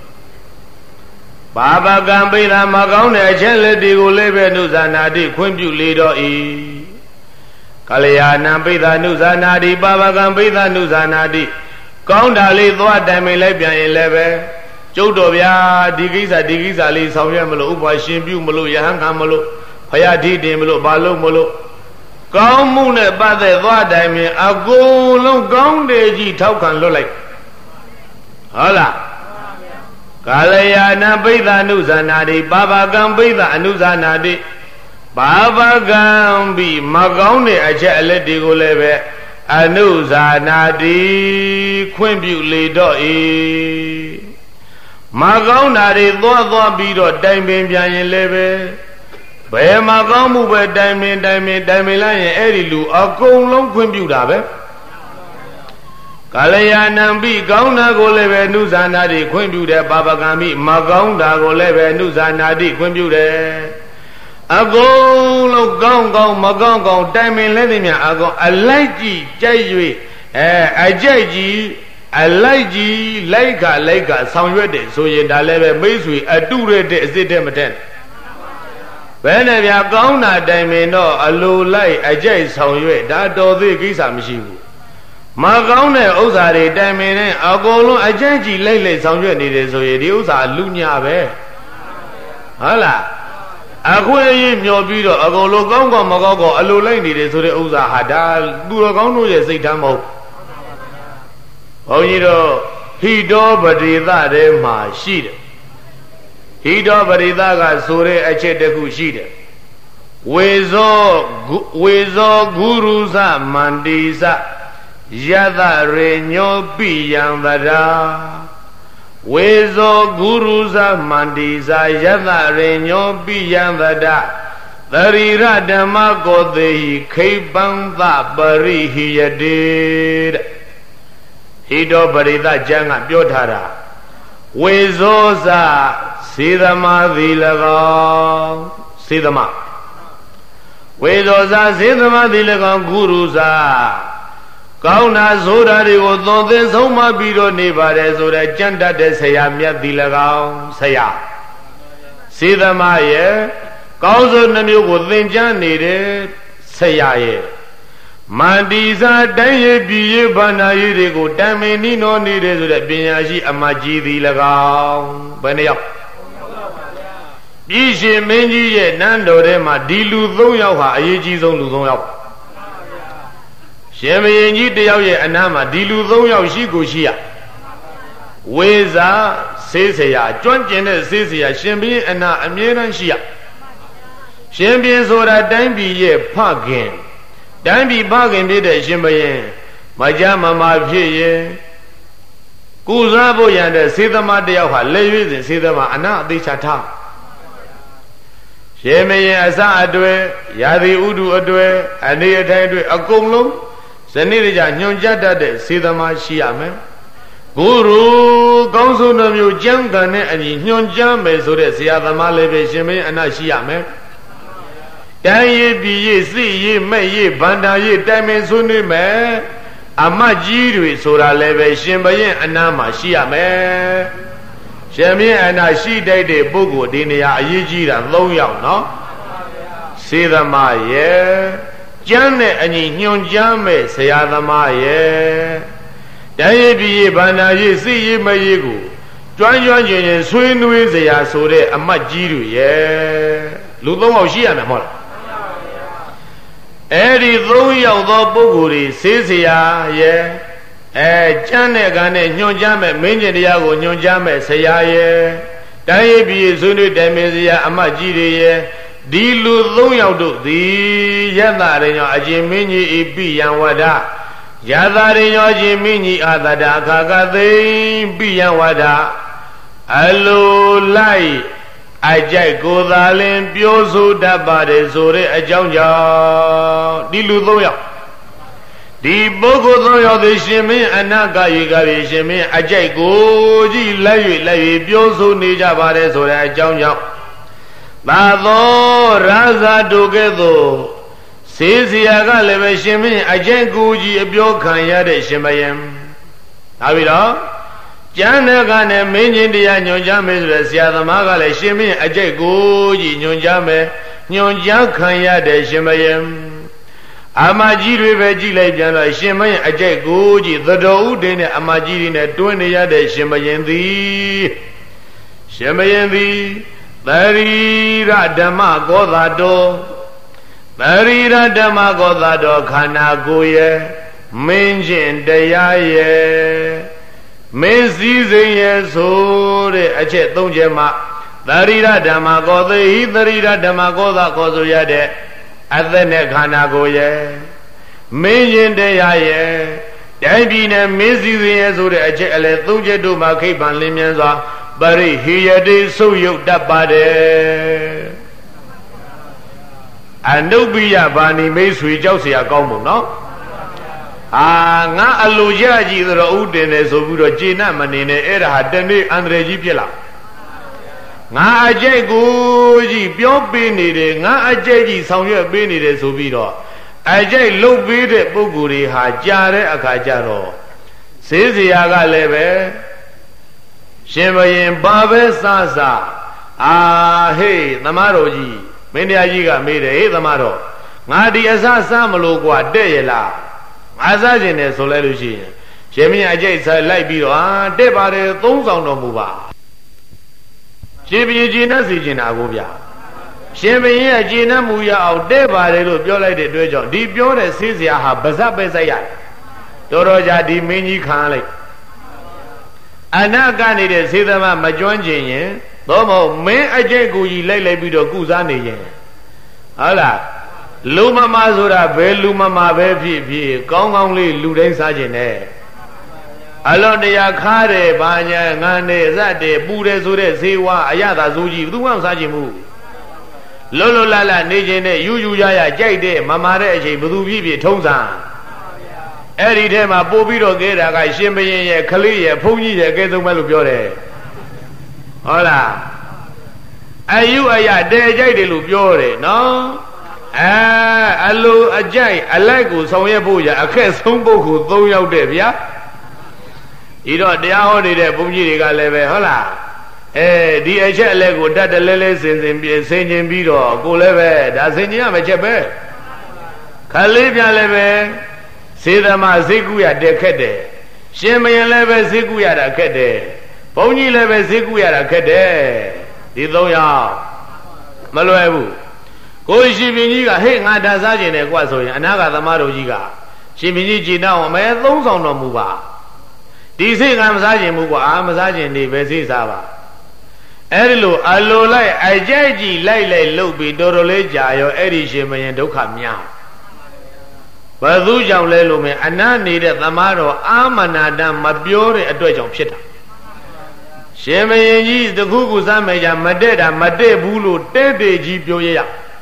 ပါပကံပိဿမကောင်းတဲ့အချက်လက်တွေကိုလည်းပဲအနုဇာနာတိခွင့်ပြုလေတော့ဤကာလယာဏံပိဿအနုဇာနာတိပါပကံပိဿအနုဇာနာတိကောင်းတာလေးသွားတိုင်ပင်လိုက်ပြန်ရင်လည်းပဲကျုပ်တော်ဗျာဒီကိစ္စဒီကိစ္စလေးဆောင်ရွက်မလို့ဥပ္ပါရှင်ပြုမလို့ယဟန်ခံမလို့ဖယားဓိတင်မလို့ဘာလို့မလို့ကောင်းမှုနဲ့ပတ်သက်သွားတိုင်ပင်အကုန်လုံးကောင်းတယ်ကြီးထောက်ခံလွတ်လိုက်ဟုတ်လားကာလယာဏပိဿအနုဇာနာတိပါပကံပိဿအနုဇာနာတိပါပကံပြီးမကောင်းတဲ့အချက်အလက်တွေကိုလည်းပဲအနုဇာနာတိခွင့်ပြုလေတော့ဤမကောင်းတာတွေသွားသွားပြီးတော့တိုင်ပင်ပြန်ရင်လည်းပဲဘယ်မှာကောင်းမှုပဲတိုင်ပင်တိုင်ပင်တိုင်ပင်လိုက်ရင်အဲ့ဒီလူအကုန်လုံးခွင့်ပြုတာပဲကာလယာဏံပိကောင်းတာကိုလည်းပဲနုဇာနာတိခွင့်ပြုတယ်ပါပကံပိမကောင်းတာကိုလည်းပဲနုဇာနာတိခွင့်ပြုတယ်အကုန်လုံးကောင်းကောင်းမကောင်းကောင်းတိုင်ပင်လည်းသည်များအကုန်အလိုက်ကြည့်ကြိုက်၍အဲအကြိုက်ကြည့်အလိုက်ကြည့်လိုက်ကလိုက်ကဆောင်ရွက်တယ်ဆိုရင်ဒါလည်းပဲမိတ်ဆွေအတုရတဲ့အစ်စ်တဲ့မတည့်ဘယ်နဲ့ဗျာကောင်းတာတိုင်ပင်တော့အလိုလိုက်အကြိုက်ဆောင်ရွက်ဒါတော်သေးကိစ္စမရှိဘူးမကောင်းတဲ့ဥစ္စာတွေတိုင်ပင်နဲ့အကုန်လုံးအကြိုက်ကြည့်လိုက်လိုက်ဆောင်ရွက်နေတယ်ဆိုရင်ဒီဥစ္စာလူညာပဲဟုတ်လားအခွင့်အရေးမျောပြီးတော့အကုန်လုံးကောင်းကောင်းမကောင်းကောင်းအလိုလိုက်နေတယ်ဆိုတဲ့ဥစ္စာဟာဒါသူတော်ကောင်းတို့ရဲ့စိတ်ဓာတ်မဟုတ်ဘုန်းကြီးတို့ဟိတောပရိသထဲမှာရှိတယ်ဟိတောပရိသကဆိုတဲ့အချက်တစ်ခုရှိတယ်ဝေဇောဝေဇောဂုရုဇမန္တိစယသရေညောပိယံဗရာဝေဇောဂုရုဇမန္တိစယသရေညောပိယံဗဒသရိရဓမ္မကောသေဟိခိပံသပရိဟိယတေတဲ့ဟိတောပရိသကျမ်းကပြောထားတာဝေဇောဇစေသမသည်၎င်းစေသမဝေဇောဇစေသမသည်၎င်းဂုရုဇကောင်းတာဆိုတာတွေကိုသွန်သင်ဆုံးမပြီးတော့နေပါတယ်ဆိုတဲ့ကြံ့တတ်တဲ့ဆရာမြတ်သည်၎င်းဆရာစေသမရဲ့ကောင်းစွာနှမျိုးကိုသင်ကြားနေတဲ့ဆရာရဲ့မန္တိစာတိုင်းရပြည်ရဘာနာရည်တွေကိုတံမင်နိနောနေတယ်ဆိုတဲ့ပညာရှိအမကြီးသည်၎င်းဘယ်နှယောက်ပြည်ရှင်မင်းကြီးရဲ့နန်းတော်ထဲမှာဒီလူသုံးယောက်ဟာအရေးကြီးဆုံးလူသုံးယောက်ရှင်ဘုရင်ကြီးတယောက်ရဲ့အနားမှာဒီလူသုံးယောက်ရှိကိုရှိရဝေဇာဆေးဆရာကျွမ်းကျင်တဲ့ဆေးဆရာရှင်ဘုရင်အနားအမြဲတမ်းရှိရရှင်ဘုရင်ဆိုတာတိုင်းပြည်ရဲ့ဖခင်တိုင်းပြည်ဖခင်ဖြစ်တဲ့ရှင်ဘုရင်မကြမမာဖြစ်ရင်ကုစားဖို့ရတဲ့စေသမားတယောက်ဟာလက်ရွေးစဉ်စေသမားအနာအသေးချထားရှင်ဘုရင်အစအတွေ့ရာသီဥတုအတွေ့အနေအထိုင်အတွေ့အကုန်လုံးဇနိရကြညွန်ကြတတ်တဲ့စေသမားရှိရမယ်ဂုရုကောင်းဆုံးတော်မျိုးကျမ်းဂန်နဲ့အညီညွန်ကြားမယ်ဆိုတဲ့ဆရာသမားလည်းပဲရှင်ဘုရင်အနာရှိရမယ်တိုင်းရပြည်ရစိရမဲ့ရဗန္တာရတိုင်ပင်ဆွေးနွေးမယ်အမတ်ကြီးတွေဆိုတာလည်းပဲရှင်ဘုရင်အနာမှာရှိရမယ်ရှင်ဘုရင်အနာရှိတတ်တဲ့ပုဂ္ဂိုလ်ဒီနေရာအရေးကြီးတာ၃ယောက်နော်စေသမားရဲ့ကျမ်းနဲ့အညီညွန်ကြားမဲ့ဆရာသမားရဲ့တိုင်းရပြည်ရဗန္တာရစိရမဲ့ရကိုကျွမ်းကျွမ်းကျင်ကျင်ဆွေးနွေးစရာဆိုတဲ့အမတ်ကြီးတွေရဲ့လူ၃ယောက်ရှိရမယ်မဟုတ်လားအဲ့ဒီသုံးယောက်သောပုဂ္ဂိုလ်တွေဆေးစရာရဲ့အဲကျမ်းတဲ့ကံနဲ့ညွှန်ကြားမဲ့မင်းကျင်တရားကိုညွှန်ကြားမဲ့ဆရာရဲ့တိုင်းရပြည်ဆွေးနွေးတိုင်ပင်စရာအမတ်ကြီးတွေရဲ့ဒီလူသုံးယောက်တို့သည်ယတရညောအကျဉ်မင်းကြီးဤပိယံဝဒယတရညောအကျဉ်မင်းကြီးအာသဒအခါကသိပိယံဝဒအလိုလိုက်အကြိုက်ကိုသာလင်ပြောဆိုတတ်ပါတယ်ဆိုတဲ့အကြောင်းကြောင့်ဒီလူသုံးယောက်ဒီပုဂ္ဂိုလ်သုံးယောက်သည်ရှင်မင်းအနာဂယေကရေရှင်မင်းအကြိုက်ကိုကြည့်လက်၍လက်၍ပြောဆိုနေကြပါတယ်ဆိုတဲ့အကြောင်းကြောင့်သာသောရာဇာတို့ကဲ့သို့စေစရာကလည်းပဲရှင်မင်းအကြိုက်ကိုကြီးအပြောခံရတဲ့ရှင်ဘုရင်ဒါပြီးတော့ကျမ်းတဲ့ကနဲ့မင်းချင်းတရားညွှန်ကြားမယ်ဆိုတဲ့ဆရာသမားကလည်းရှင်မင်းအကြိုက်ကိုကြီးညွှန်ကြားမယ်ညွှန်ကြားခံရတဲ့ရှင်ဘုရင်အမကြီးတွေပဲကြည့်လိုက်ပြန်တော့ရှင်မင်းအကြိုက်ကိုကြီးသတော်ဥဒိနဲ့အမကြီးတွေနဲ့တွင်းနေရတဲ့ရှင်ဘုရင်သည်ရှင်ဘုရင်သည်သရိရဓမ္မကောသာတော်သရိရဓမ္မကောသာတော်ခန္ဓာကိုယ်ရဲ့မင်းချင်းတရားရဲ့မင်းစည်းစိမ်ရဲ့ဆိုတဲ့အချက်သုံးချက်မှာသရိရဓမ္မကောသေဟိသရိရဓမ္မကောသာကောဆိုရတဲ့အသက်နဲ့ခန္ဓာကိုယ်ရဲ့မင်းရင်တရားရဲ့တိုင်းပြည်နဲ့မင်းစည်းစိမ်ရဲ့ဆိုတဲ့အချက်အလဲသုံးချက်တို့မှာခိဗ္ဗံလင်းမြန်စွာပရိဟိယတိဆုပ်ယုတ်တတ်ပါတယ်အနုပ္ပိယဘာဏိမိတ်ဆွေကြောက်เสียကောင်းမို့နော်အာငါအလိုရကြီးဆိုတော့ဥတင်တယ်ဆိုပြီးတော့ကျေနပ်မနေနဲ့အဲ့ဒါဟာတနေ့အန္တရာယ်ကြီးဖြစ်လာငါအကျိတ်ကိုကြီးပြောပေးနေတယ်ငါအကျိတ်ကြီးဆောင်ရွက်ပေးနေတယ်ဆိုပြီးတော့အကျိတ်လုတ်ပေးတဲ့ပုဂ္ဂိုလ်တွေဟာကြာတဲ့အခါကျတော့ဈေးစရာကလည်းပဲရှင်ဘရင်ဘာပဲစားစားအာဟေးသမားတော်ကြီးမင်းတရားကြီးကမေးတယ်ဟေးသမားတော်ငါဒီအစားစားမလို့ကွာတဲ့ရလားငါစားခြင်းနဲ့ဆိုလိုက်လို့ရှိရင်ရှင်မင်းအကျိတ်ဆက်လိုက်ပြီးတော့အာတဲ့ပါတယ်သုံးဆောင်တော်မူပါရှင်ဘရင်ကျေနပ်စီခြင်းတာကိုဗျာရှင်ဘရင်ရဲ့ကျေနပ်မှုရအောင်တဲ့ပါတယ်လို့ပြောလိုက်တဲ့အတွက်ကြောင့်ဒီပြောတဲ့ဆေးစရာဟာဗဇက်ပဲစိုက်ရတယ်တော်တော်ကြာဒီမင်းကြီးခံလိုက်အနာကနေတဲ့စေသမမကျွမ်းကျင်ရင်သို့မဟုတ်မင်းအကျိတ်ကိုကြီးလိုက်လိုက်ပြီးတော့ကုစားနေရင်ဟုတ်လားလူမမဆိုတာဘယ်လူမမပဲဖြစ်ဖြစ်ကောင်းကောင်းလေးလူတိုင်းစားခြင်းနဲ့အလွန်တရာခါတယ်ဘာညာငန်းနေစတဲ့ပူတယ်ဆိုတဲ့ဈေးဝါအရသာစိုးကြီးဘယ်သူမှမစားခြင်းဘူးလွတ်လွတ်လပ်လပ်နေခြင်းနဲ့ယူယူရရကြိုက်တဲ့မမာတဲ့အချိန်ဘယ်သူဖြစ်ဖြစ်ထုံးစားအဲ့ဒီထဲမှာပို့ပြီးတော့ကဲတာကရှင်ဘရင်ရဲ့ခလေးရဲ့ဘုန်းကြီးရဲ့အကဲဆုံးပဲလို့ပြောတယ်ဟုတ်လားအယူအယတဲကြိုက်တယ်လို့ပြောတယ်နော်အဲအလိုအကြိုက်အလိုက်ကိုဆောင်ရွက်ဖို့ရအခက်ဆုံးပုဂ္ဂိုလ်သုံးယောက်တဲ့ဗျာဒီတော့တရားဟောနေတဲ့ဘုန်းကြီးတွေကလည်းပဲဟုတ်လားအဲဒီအချက်အလက်ကိုတတ်တလဲလဲစင်စင်ပြေဆင်ခြင်ပြီးတော့ကိုလည်းပဲဒါဆင်ခြင်ရမယ့်ချက်ပဲခလေးပြန်လည်းပဲစေသမဈေးကူရတဲ့ခက်တယ်ရှင်မရင်လည်းပဲဈေးကူရတာခက်တယ်ဘုန်းကြီးလည်းပဲဈေးကူရတာခက်တယ်ဒီသုံးယောက်မလွယ်ဘူးကိုရှင်မင်းကြီးကဟေ့ငါဒါစားခြင်းနဲ့ကွဆိုရင်အနာဂတ်သမားတို့ကြီးကရှင်မင်းကြီးကြည်တော့အမဲသုံးဆောင်တော်မူပါဒီစိတ်ကမစားခြင်းဘူးကွာအာမစားခြင်းနေပဲစိတ်စားပါအဲ့ဒီလိုအလိုလိုက်အကြိုက်ကြီးလိုက်လိုက်လှုပ်ပြီးတော်တော်လေးကြာရောအဲ့ဒီရှင်မရင်ဒုက္ခများဘယ်သူကြောင့်လဲလို့မင်းအနတ်နေတဲ့သမားတော်အာမနာတမပြောတဲ့အတွက်ကြောင့်ဖြစ်တာရှင်မရင်ကြီးတခုခုစားမယ်ကြမတဲ့တာမတဲ့ဘူးလို့တဲ့တဲ့ကြီးပြောရရ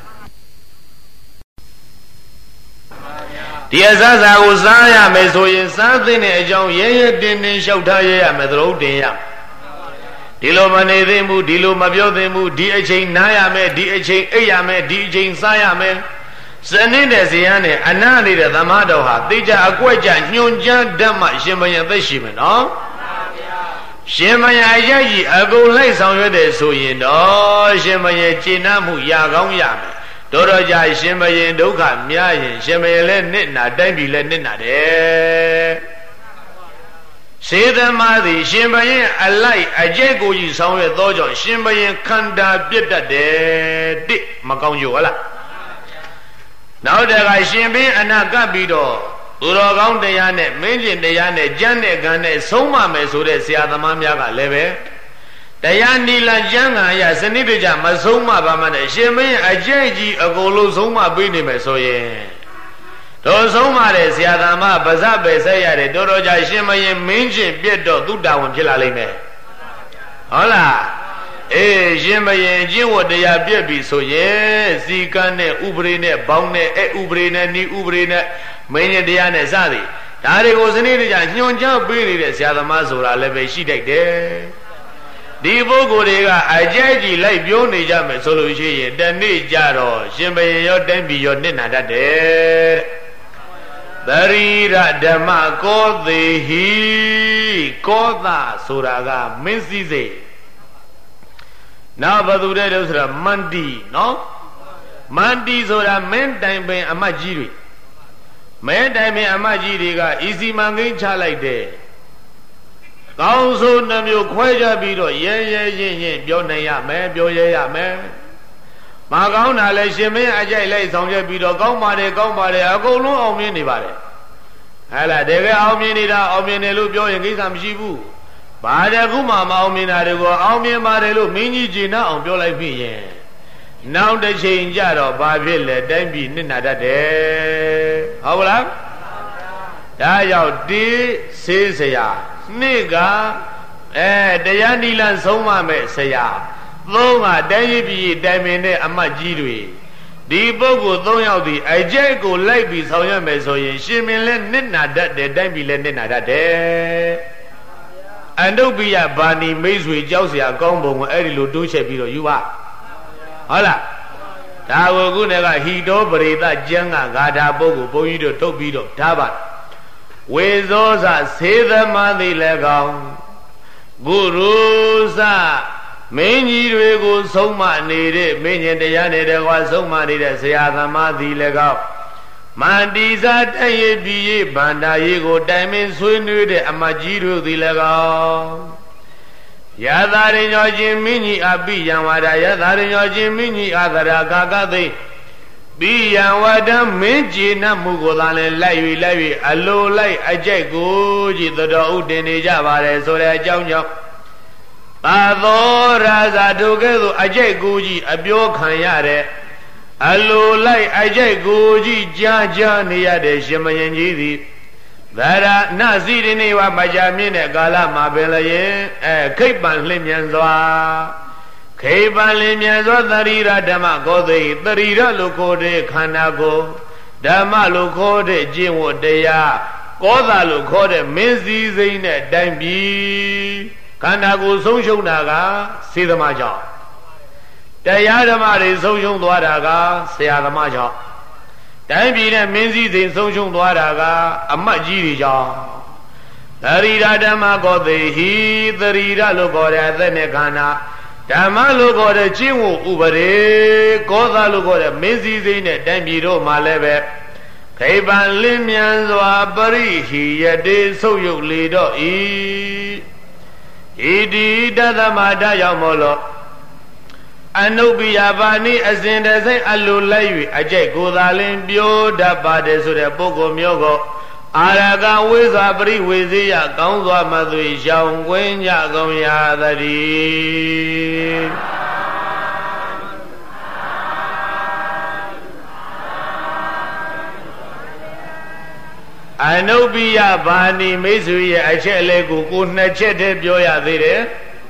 ဒီအစားစာကိုစားရမယ်ဆိုရင်စားသင့်တဲ့အကြောင်းရဲရဲတင်းတင်းလျှောက်ထားရရမယ်သရုပ်တင်ရဒီလိုမနေသင့်ဘူးဒီလိုမပြောသင့်ဘူးဒီအချိန်နားရမယ်ဒီအချိန်အိပ်ရမယ်ဒီအချိန်စားရမယ်စနစ်တဲ့ဇေယျနဲ့အနတ်နေတဲ့သမားတော်ဟာသိကြအကွက်ကြညွန်ကြားဓမ္မရှင်ဘရင်သက်ရှိမယ်နော်ရှင်ဘရင်အရဲ့ကြီးအကုန်လိုက်ဆောင်ရွက်တယ်ဆိုရင်တော့ရှင်ဘရင်ကျေနပ်မှုရကောင်းရမယ်တော်တော်ကြာရှင်ဘရင်ဒုက္ခများရင်ရှင်ဘရင်လည်းနစ်နာတိုင်းပြည်လည်းနစ်နာတယ်စေသမသည်ရှင်ဘရင်အလိုက်အကျက်ကိုကြီးဆောင်ရွက်သောကြောင့်ရှင်ဘရင်ခန္ဓာပြတ်တတ်တယ်တိမကောင်းကြဟုတ်လားနောက်တခါရှင်ဘင်းအနာကပ်ပြီးတော့သူတော်ကောင်းတရားနဲ့မင်းကျင်တရားနဲ့ကျမ်းတဲ့ကံနဲ့ဆုံးမမယ်ဆိုတဲ့ဆရာသမားများကလည်းပဲတရားနီလကျမ်းဂန်ရစနစ်တကျမဆုံးမပါမှနဲ့ရှင်ဘင်းအကျက်ကြီးအကုန်လုံးဆုံးမပေးနေမယ်ဆိုရင်တော်ဆုံးမတဲ့ဆရာသမားပါဇက်ပဲဆက်ရတယ်တော်တော်ကြာရှင်ဘင်းမင်းကျင်ပြတ်တော့သူတာဝန်ဖြစ်လာလိမ့်မယ်ဟုတ်လားအေးရှင်ဘရင်ကျင့်ဝတ်တရားပြည့်ပြီဆိုရင်စီကံနဲ့ဥပရိနဲ့ဘောင်းနဲ့အဲဥပရိနဲ့ဤဥပရိနဲ့မင်းရင်တရားနဲ့စသည်ဒါတွေကိုစနစ်တကျညွှန်ကြားပေးနေတဲ့ဆရာသမားဆိုတာလည်းပဲရှိတတ်တယ်ဒီပုဂ္ဂိုလ်တွေကအကြိုက်ကြီးလိုက်ပြောနေကြမယ်ဆိုလို့ရှိရင်တနေ့ကြတော့ရှင်ဘရင်ရောတိုင်းပြည်ရောနစ်နာတတ်တယ်သရီရဓမ္မကောသေးဟိကောသဆိုတာကမင်းစည်းစိတ်နောက်ဘသူတဲ့လို့ဆိုတာမန္တီနော်မန္တီဆိုတာမင်းတိုင်ပင်အမတ်ကြီးတွေမင်းတိုင်ပင်အမတ်ကြီးတွေကဤစီမံကိန်းချလိုက်တယ်ကောင်းဆိုးနှမျိုးခွဲကြပြီးတော့ရဲရဲရင်ရင်ပြောနိုင်ရမယ်ပြောရဲရမယ်မကောင်းတာလဲရှင်မင်းအကြိုက်လိုက်ဆောင်ရွက်ပြီးတော့ကောင်းပါတယ်ကောင်းပါတယ်အကုန်လုံးအောင်မြင်နေပါတယ်ဟဲ့လားတကယ်အောင်မြင်နေတာအောင်မြင်တယ်လို့ပြောရင်ကိစ္စမရှိဘူးဘာတခုမှမအောင်မြင်တာတွေကိုအောင်မြင်ပါတယ်လို့မင်းကြီးကျေနပ်အောင်ပြောလိုက်ပြီရင်နောက်တစ်ချိန်ကြတော့ဘာဖြစ်လဲတိုင်းပြည်နစ်နာတတ်တယ်ဟုတ်လားဒါကြောင့်ဒီစေးစရာနှစ်ကအဲတရားနိလဆုံးမမဲ့ဆရာသုံးကတိုင်းပြည်တိုင်ပင်တဲ့အမတ်ကြီးတွေဒီပုဂ္ဂိုလ်သုံးယောက်ဒီအကျိတ်ကိုလိုက်ပြီးဆောင်ရွက်မယ်ဆိုရင်ရှင်မင်းလည်းနစ်နာတတ်တယ်တိုင်းပြည်လည်းနစ်နာတတ်တယ်အနုပ္ပိယဘာဏီမိတ်ဆွေကြောက်เสียအကောင်းပုံကိုအဲ့ဒီလိုတိုးချက်ပြီးတော့ယူပါဟုတ်လားဒါကိုခုနကဟိတောပရိသကျမ်းကဂါထာပုဂ္ဂိုလ်ဘုန်းကြီးတို့ထုတ်ပြီးတော့ထားပါဝေဇောဇသေသမသိလည်းကောင်းဂုရုဇမင်းကြီးတွေကိုဆုံးမနေတဲ့မင်းရှင်တရားနေတဲ့ကွာဆုံးမနေတဲ့ဆရာသမားသည်လည်းကောင်းမန္တိဇာတည့်ရပြည်ရဗန္ဒာရေးကိုတိုင်ပင်ဆွေးနွေးတဲ့အမကြီးတို့သည်လည်းကောင်းယသာရညောချင်းမင်းကြီးအပိယံဝါဒယသာရညောချင်းမင်းကြီးအာသရာကာကသိပိယံဝါဒမင်းကြည်နမှုကိုသာလဲလိုက်၍လိုက်၍အလိုလိုက်အကြိုက်ကိုကြည်တော်ဥတင်နေကြပါတယ်ဆိုတဲ့အကြောင်းကြောင့်သာသောရာဇာတို့ကဲ့သို့အကြိုက်ကိုကြီးအပြောခံရတဲ့အလိုလိုက်အကြိုက်ကိုကြီးကြားကြားနေရတဲ့ရှင်မယင်ကြီးသည်ဗရဏစီရနေဝမကြာမြင့်တဲ့ကာလမှာပင်လည်းအဲခိပ္ပံလင်းမြန်စွာခိပ္ပံလင်းမြန်စွာသရိရဓမ္မကိုသိသရိရလို့ခေါ်တဲ့ခန္ဓာကိုဓမ္မလို့ခေါ်တဲ့ကျင့်ဝတ်တရားကောသာလို့ခေါ်တဲ့မင်းစည်းစိမ်နဲ့တိုင်ပြီးခန္ဓာကိုဆုံးရှုံးတာကစေသမားကြောင့်တရားဓမ္မတွေဆုံးရှုံးသွားတာကဆရာသမားကြောင့်တိုင်းပြည်နဲ့မင်းစည်းစိမ်ဆုံးရှုံးသွားတာကအမတ်ကြီးတွေကြောင့်သရိရဓမ္မကိုသိဟိသရိရလို့ခေါ်တဲ့အသက်နဲ့ခန္ဓာဓမ္မလို့ခေါ်တဲ့ကျင့်ဝတ်ဥပဒေကောသာလို့ခေါ်တဲ့မင်းစည်းစိမ်နဲ့တိုင်းပြည်တို့မှာလည်းပဲခိပ္ပံလင်းမြန်စွာပရိဟိယတေဆုပ်ယုတ်လေတော့ဤဣတိတသမတရောက်မို့လို့အနုပ္ပိယဘာနိအစဉ်တစိမ့်အလိုလိုက်၍အကြိုက်ကိုသာလင်ပြောတတ်ပါတယ်ဆိုတဲ့ပုဂ္ဂိုလ်မျိုးကိုအာရကဝိဇ္ဇာပရိဝေဇိယကောင်းစွာမသွေရှောင်ကွင်းကြကုန်ရသတည်းအနုပ္ပိယဘာနိမိတ်ဆွေရဲ့အချက်လေးကိုကိုနှစ်ချက်တည်းပြောရသေးတယ်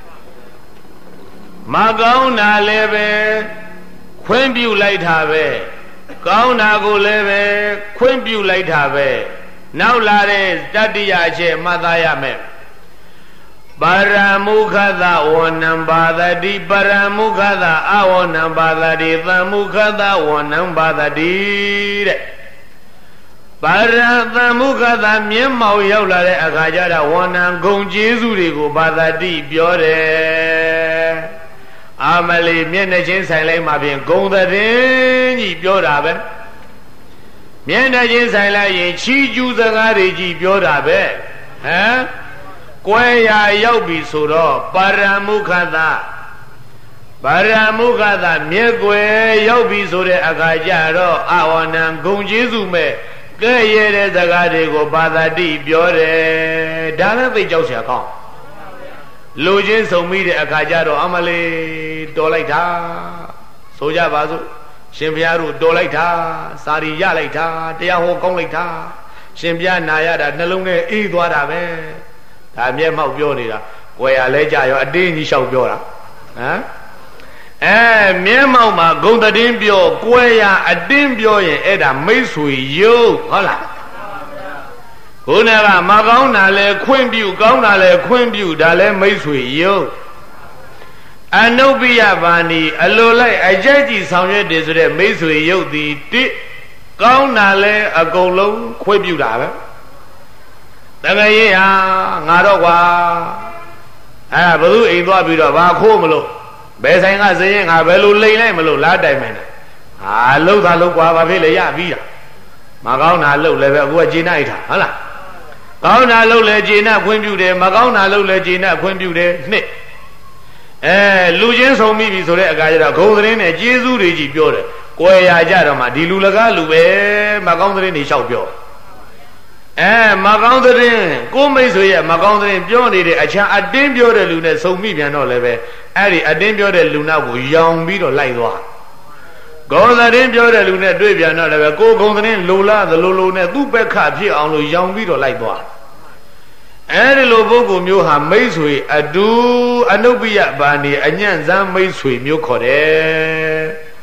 မကောင်းတာလည်းပဲခွင့်ပြုလိုက်တာပဲကောင်းတာကိုလည်းပဲခွင့်ပြုလိုက်တာပဲနောက်လာတဲ့တတိယအချက်မှတ်သားရမယ်ပါရမုခသဝဏံပါဒတိပါရမုခသအဝဏံပါဒတိသမုခသဝဏံပါဒတိတဲ့ပါရသမုခသမျက်မှောက်ရောက်လာတဲ့အခါကျတော့ဝဏံဂုံကျေးဇူးတွေကိုပါဒတိပြောတယ်အာမလီမျက်နှာချင်းဆိုင်လိုက်မှဖြင့်ဂုံသတင်းကြီးပြောတာပဲမျက်နှာချင်းဆိုင်လိုက်ရင်ချီးကျူးစကားတွေကြီးပြောတာပဲဟမ်ကွဲရာရောက်ပြီဆိုတော့ပါရမုခသပါရမုခသမျက်ွယ်ရောက်ပြီဆိုတဲ့အခါကျတော့အဝဏံဂုံကျေးဇူးမဲ့ကဲရတဲ့စကားတွေကိုပါဒတိပြောတယ်ဒါလည်းသိကြောက်เสียကောင်းလူချင်းဆုံမိတဲ့အခါကျတော့အမလေးတော်လိုက်တာဆိုကြပါစို့ရှင်ဘုရားတို့တော်လိုက်တာစာရီရလိုက်တာတရားဟောကောင်းလိုက်တာရှင်ဘုရားနာရတာနှလုံးထဲအေးသွားတာပဲဒါမျက်မှောက်ပြောနေတာကိုယ်ရလဲကြရောအတင်းကြီးလျှောက်ပြောတာဟမ်အဲမျက်မှောက်မှာဂုံတည်င်းပြောကိုယ်ရအတင်းပြောရင်အဲ့ဒါမိတ်ဆွေယုတ်ဟုတ်လားခုနကမကောင်းတာလဲခွင့်ပြုကောင်းတာလဲခွင့်ပြုဒါလဲမိတ်ဆွေယုတ်အနုပ္ပိယဘာနိအလိုလိုက်အကြိုက်ကြည့်ဆောင်ရွက်တယ်ဆိုတဲ့မိတ်ဆွေယုတ်သည်တိကောင်းတာလဲအကုန်လုံးခွင့်ပြုတာပဲတကယ်ရင်ဟာငါတော့ကွာအဲဘသူအိမ်သွားပြီးတော့ဘာခိုးမလို့ဘယ်ဆိုင်ကစရင်ငါဘယ်လိုလိန်လိုက်မလို့လားတိုင်မယ်ဟာလှုပ်တာလှုပ်ကွာဘာဖြစ်လဲရပြီးတာမကောင်းတာလှုပ်လည်းပဲအခုကဂျင်းနိုင်တာဟုတ်လားကောင်းတာလုပ်လဲကျေနပ်ခွင့်ပြုတယ်မကောင်းတာလုပ်လဲကျေနပ်ခွင့်ပြုတယ်နှစ်အဲလူချင်းဆုံမိပြီဆိုတဲ့အခါကျတော့ဂုံသတင်းနဲ့ကျေးဇူးတွေကြီးပြောတယ်ကိုယ်ရာကြတော့မှဒီလူလကားလူပဲမကောင်းသတင်းတွေလျှောက်ပြောအဲမကောင်းသတင်းကိုမိတ်ဆွေရဲ့မကောင်းသတင်းပြောနေတဲ့အချာအတင်းပြောတဲ့လူနဲ့ဆုံမိပြန်တော့လည်းပဲအဲ့ဒီအတင်းပြောတဲ့လူနောက်ကိုယောင်ပြီးတော့လိုက်သွားဂုံသတင်းပြောတဲ့လူနဲ့တွေ့ပြန်တော့လည်းပဲကိုဂုံသတင်းလိုလားသလိုလိုနဲ့သူ့ဘက်ခဖြစ်အောင်လို့ယောင်ပြီးတော့လိုက်သွားအဲဒီလိုပုဂ္ဂိုလ်မျိုးဟာမိတ်ဆွေအတူအနုပ္ပိယဘာနိအညံ့စမ်းမိတ်ဆွေမျိုးခေါ်တယ်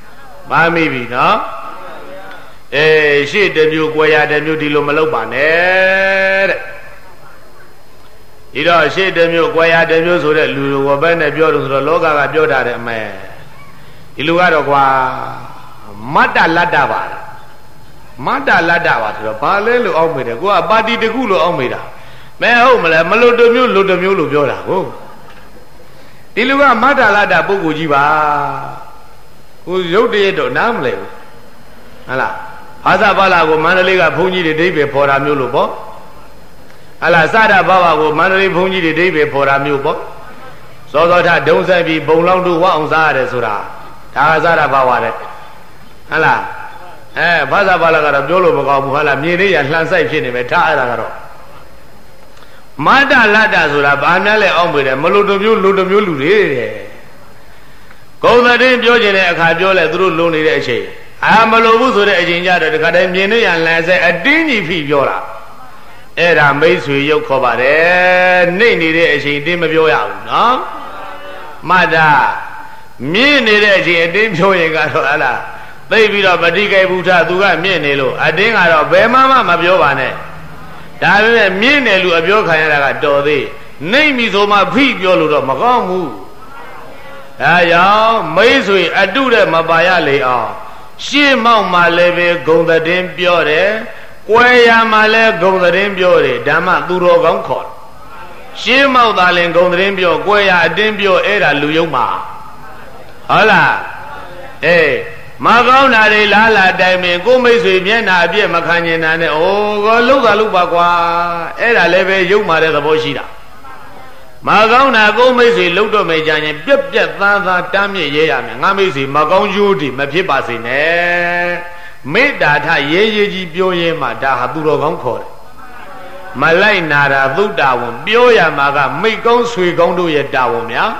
မာမိပြီနော်အေးရှေ့တစ်မျိုးကွယ်ရတစ်မျိုးဒီလိုမလုပ်ပါနဲ့တဲ့ဒီတော့ရှေ့တစ်မျိုးကွယ်ရတစ်မျိုးဆိုတဲ့လူကိုဘယ်နဲ့ပြောလို့ဆိုတော့လောကကပြောတာတဲ့အမဲဒီလူကတော့ကွာမတ္တလတ္တပါလားမတ္တလတ္တပါဆိုတော့ဘာလဲလို့အောက်မေးတယ်ကိုကပါတီတခုလို့အောက်မေးတာမဲဟုတ်မလဲမလို့တစ်မျိုးလို့တစ်မျိုးလို့ပြောတာကိုဒီလူကမတ္တလတ္တပုဂ္ဂိုလ်ကြီးပါကိုရုပ်တရက်တော့နားမလဲဘူးဟုတ်လားဘာသာဘာလာကိုမန္တလေးကဘုန်းကြီးတွေဒိဗ္ဗေဖော်တာမျိုးလို့ပေါ့ဟုတ်လားစတာဘာဘာကိုမန္တလေးဘုန်းကြီးတွေဒိဗ္ဗေဖော်တာမျိုးပေါ့စောစောထဒုံဆက်ပြီးဘုံလောင်းတို့ဝအောင်စားရတယ်ဆိုတာဒါကစတာဘာဝတဲ့ဟုတ်လားအဲဘာသာဘာလာကတော့ပြောလို့မကောင်းဘူးဟုတ်လားမြေလေးရလှန်ဆိုင်ဖြစ်နေပဲထားအဲ့ဒါကတော့မတ္တလတ္တဆိုတာဘာများလဲအောက်မေးတယ်မလို့တမျိုးလူတမျိုးလူတွေတဲ့ဂုံသတင်းပြောခြင်းတဲ့အခါပြောလဲသူတို့လုံနေတဲ့အချိန်အာမလို့ဘူးဆိုတဲ့အချိန်ကြတော့ဒီခါတည်းမြင်နေရလှန်ဆိုင်အတင်းကြီးဖိပြောတာအဲ့ဒါမိတ်ဆွေရုပ်ခေါ်ပါတယ်နှိမ့်နေတဲ့အချိန်အတင်းမပြောရဘူးနော်မတ္တမြင်နေတဲ့အချိန်အတင်းပြောရင်ကတော့ဟလားသိပြီးတော့ပဋိကိဗုဒ္ဓသူကမြင့်နေလို့အတင်းကတော့ဘယ်မှမပြောပါနဲ့ဒါပေမဲ့မြင့်တယ်လူအပြောခံရတာကတော်သေးနှိမ့်ပြီဆိုမှဖိပြောလို့တော့မကောင်းဘူးဒါကြောင့်မိတ်ဆွေအတုတဲ့မပါရလေအောင်ရှေ့မောက်မှလည်းပဲဂုံသတင်းပြောတယ်ကွယ်ရမှလည်းဂုံသတင်းပြောတယ်ဓမ္မသူတော်ကောင်းခေါ်ရှေ့မောက်သာလင်ဂုံသတင်းပြောကွယ်ရအတင်းပြောအဲ့ဒါလူယုံမှာဟုတ်လားအေးမကောင်းတာတွေလားလာတိုင်ပင်ကိုမိတ်ဆွေမျက်နှာအပြည့်မခံကျင်တာနဲ့အိုးကောလုံးသာလုံးပါကွာအဲ့ဒါလည်းပဲရုပ်မာတဲ့သဘောရှိတာမကောင်းတာကိုမိတ်ဆွေလှုပ်တော့မေကြရင်ပြက်ပြက်သားသားတားမြစ်ရဲရမယ်ငါမိတ်ဆွေမကောင်းကျိုးတွေမဖြစ်ပါစေနဲ့မေတ္တာထရဲရဲကြီးပြောရင်းမှဒါဟာသူတော်ကောင်းခေါ်တယ်မလိုက်နာတာသုတ္တဝံပြောရမှာကမိတ်ကောင်းဆွေကောင်းတို့ရဲ့တာဝန်များ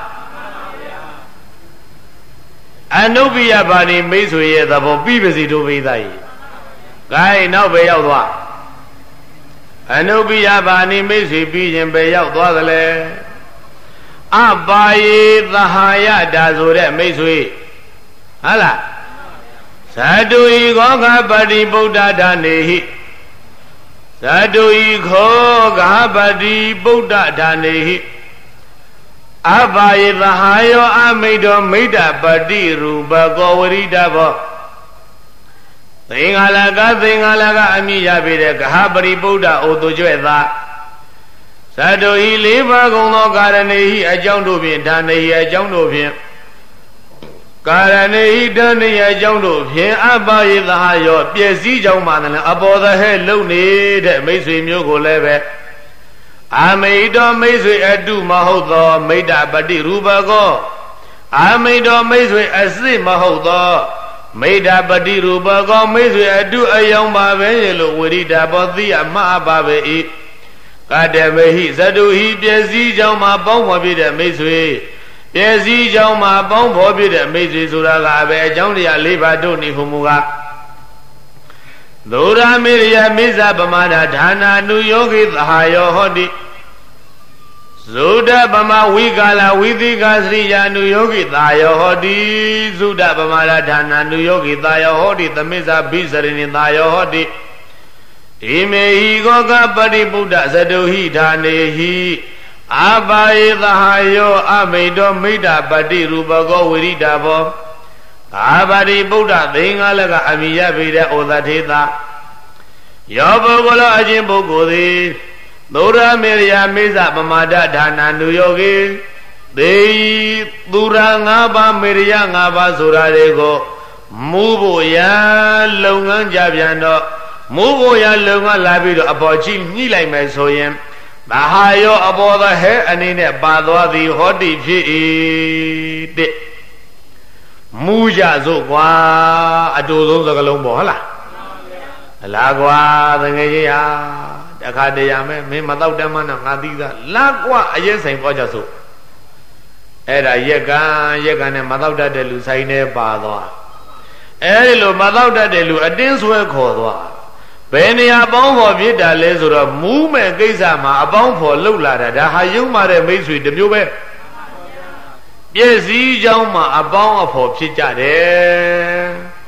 အနုပ္ပိယပါဏိမိတ်ဆွေရဲ့သဘောပြီးပါစီတို့ပိသကြီး။ဂိုင်းနောက်ပဲရောက်သွားအနုပ္ပိယပါဏိမိတ်ဆွေပြီးရင်ပဲရောက်သွားသလဲအပါယေသဟာယတာဆိုတဲ့မိတ်ဆွေဟုတ်လားဇတုဤခောခပတိဗုဒ္ဓဒါနေဟိဇတုဤခောခပတိဗုဒ္ဓဒါနေဟိအဘာယေသဟာယောအမိတ်တော်မိတ္တပတိရူပကောဝရိတဘောသင်္ဃာလကသင်္ဃာလကအမိရပေတဲ့ကဟပရိဗုဒ္ဓအိုသူကျွဲ့သာဇတုဤလေးပါးကုန်သောကာရဏေဟိအကြောင်းတို့ဖြင့်ဒါနေဟိအကြောင်းတို့ဖြင့်ကာရဏေဟိဒါနေဟိအကြောင်းတို့ဖြင့်အဘာယေသဟာယောပျက်စီးကြောင်းမှလည်းအပေါ်သဟဲလုံနေတဲ့မိတ်ဆွေမျိုးကိုလည်းပဲအမိတော်မိတ်ဆွေအတုမဟုတ်သောမိတ္တပတိရူပကောအမိတော်မိတ်ဆွေအစစ်မဟုတ်သောမိတ္တပတိရူပကောမိတ်ဆွေအတုအယောင်ပါပဲလို့ဝိရိဒဘောသိအမှားပါပဲဤကတမေဟိဇတုဟိပျက်စီးကြောင်းမှာပေါင်းဖော်ပြတဲ့မိတ်ဆွေပျက်စီးကြောင်းမှာပေါင်းဖော်ပြတဲ့မိတ်ဆွေဆိုတာကပဲအကြောင်းတရား၄ပါးတို့နေဟုမူကားဒုရမေရိယမိစ္ဆပမာဒဌာနာနုယောဂိသဟာယောဟောတိဇုဒပမဝိကာလဝိသိကာစရိယာနုယောဂိသာယောဟောတိဇုဒပမဒဌာနာနုယောဂိသာယောဟောတိသမစ္ဆဘိစရိနိသာယောဟောတိဣမေဟိကောကပရိဗုဒ္ဓဇတုဟိဌာနေဟိအဘာယေသဟာယောအမိတ်တော်မိတ္တပတိရူပကောဝိရိဒဘောအာဘာတိဗုဒ္ဓသင်္ဃာလကအမိယပေတဲ့ဩသထေသာယောပုဂ္ဂလောအချင်းပုဂ္ဂိုလ်သည်သုရမေရိယမိစ္ဆပမာဒဌာနာနုယောဂိသေသူရ၅ပါးမေရိယ၅ပါးဆိုတာတွေကိုမူဖို့ရလုပ်ငန်းကြပြန်တော့မူဖို့ရလုပ်ငန်းလာပြီးတော့အပေါ်ကြည့်ညှိလိုက်မယ်ဆိုရင်သဟာယောအပေါ်သဟဲအနေနဲ့ပါသွားသည်ဟောတိဖြစ်၏တဲ့မူကြစို့ကွာအတူဆုံးစကလုံးပေါ့ဟုတ်လားအလားကွာတကယ်ကြီးဟာတခါတရံမဲ့မင်းမတော့တမ်းမနဲ့ငါသိသားလာကွာအရင်ဆိုင်ပေါ်ကြစို့အဲ့ဒါရက်ကံရက်ကံနဲ့မတော့တတ်တဲ့လူဆိုင်နေပါသွားအဲ့ဒီလိုမတော့တတ်တဲ့လူအတင်းဆွဲခေါ်သွားဘယ်နေရာပေါင်းဖော်ဖြစ်တာလဲဆိုတော့မူးမဲ့ကိစ္စမှာအပေါင်းဖော်လှုပ်လာတာဒါဟာယုံမာတဲ့မိတ်ဆွေတစ်မျိုးပဲပြည့်စည်ကြောင်းမှာအပေါင်းအဖော်ဖြစ်ကြတယ်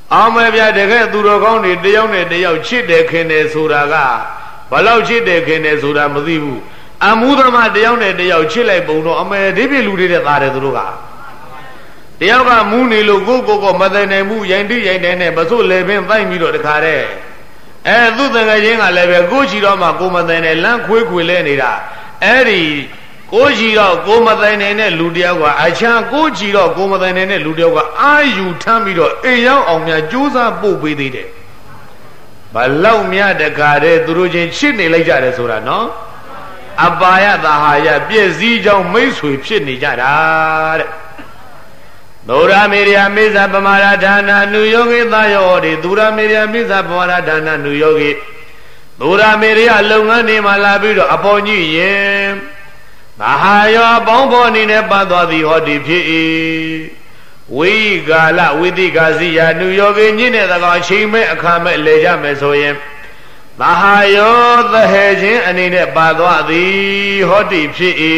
အောင်မယ်ဗျာတကယ်သူတော်ကောင်းတွေတယောက်နဲ့တယောက်ချစ်တယ်ခင်တယ်ဆိုတာကဘလောက်ချစ်တယ်ခင်တယ်ဆိုတာမသိဘူးအမှုသမားတယောက်နဲ့တယောက်ချစ်လိုက်ပုံတော့အမယ်ဒီပြလူတွေတဲ့သားတယ်သူတို့ကတယောက်ကမူးနေလို့ကိုကိုကိုမသိနိုင်ဘူးရိုင်တိရိုင်တဲ့နဲ့မစိုးလေပင်တိုက်ပြီးတော့တခါတဲ့အဲသူ့တငယ်ချင်းကလည်းပဲကိုချီတော့မှကိုမသိနိုင်လမ်းခွေးခွေလဲနေတာအဲ့ဒီကိုချီတော့ကိုမသိနိုင်တဲ့လူတယောက်ကအချမ်းကိုချီတော့ကိုမသိနိုင်တဲ့လူတယောက်ကအာယူထမ်းပြီးတော့အိမ်ရောက်အောင်များကြိုးစားပို့ပေးသေးတယ်ဘလောက်များတခါတဲ့သူတို့ချင်းချစ်နေလိုက်ကြတယ်ဆိုတာနော်အပါယသာဟာယပြည့်စည်ကြောင်းမိတ်ဆွေဖြစ်နေကြတာတဲ့ဒုရမေရိယမိစ္ဆပမာရဌာနနုယောဂိသယောတိဒုရမေရိယမိစ္ဆပမာရဌာနနုယောဂိဒုရမေရိယလုပ်ငန်းတွေမှာလာပြီးတော့အပေါ်ကြီးရင်သာဟာယောအပေါင်းဖော်အနေနဲ့ပတ်သွားသည်ဟောဒီဖြစ်၏ဝိကာလဝိသိကာစီယနုယောဂိညင့်တဲ့ကောင်အချိန်မဲ့အခါမဲ့လဲကြမယ်ဆိုရင်သာဟာယောသဟေခြင်းအနေနဲ့ပတ်သွားသည်ဟောဒီဖြစ်၏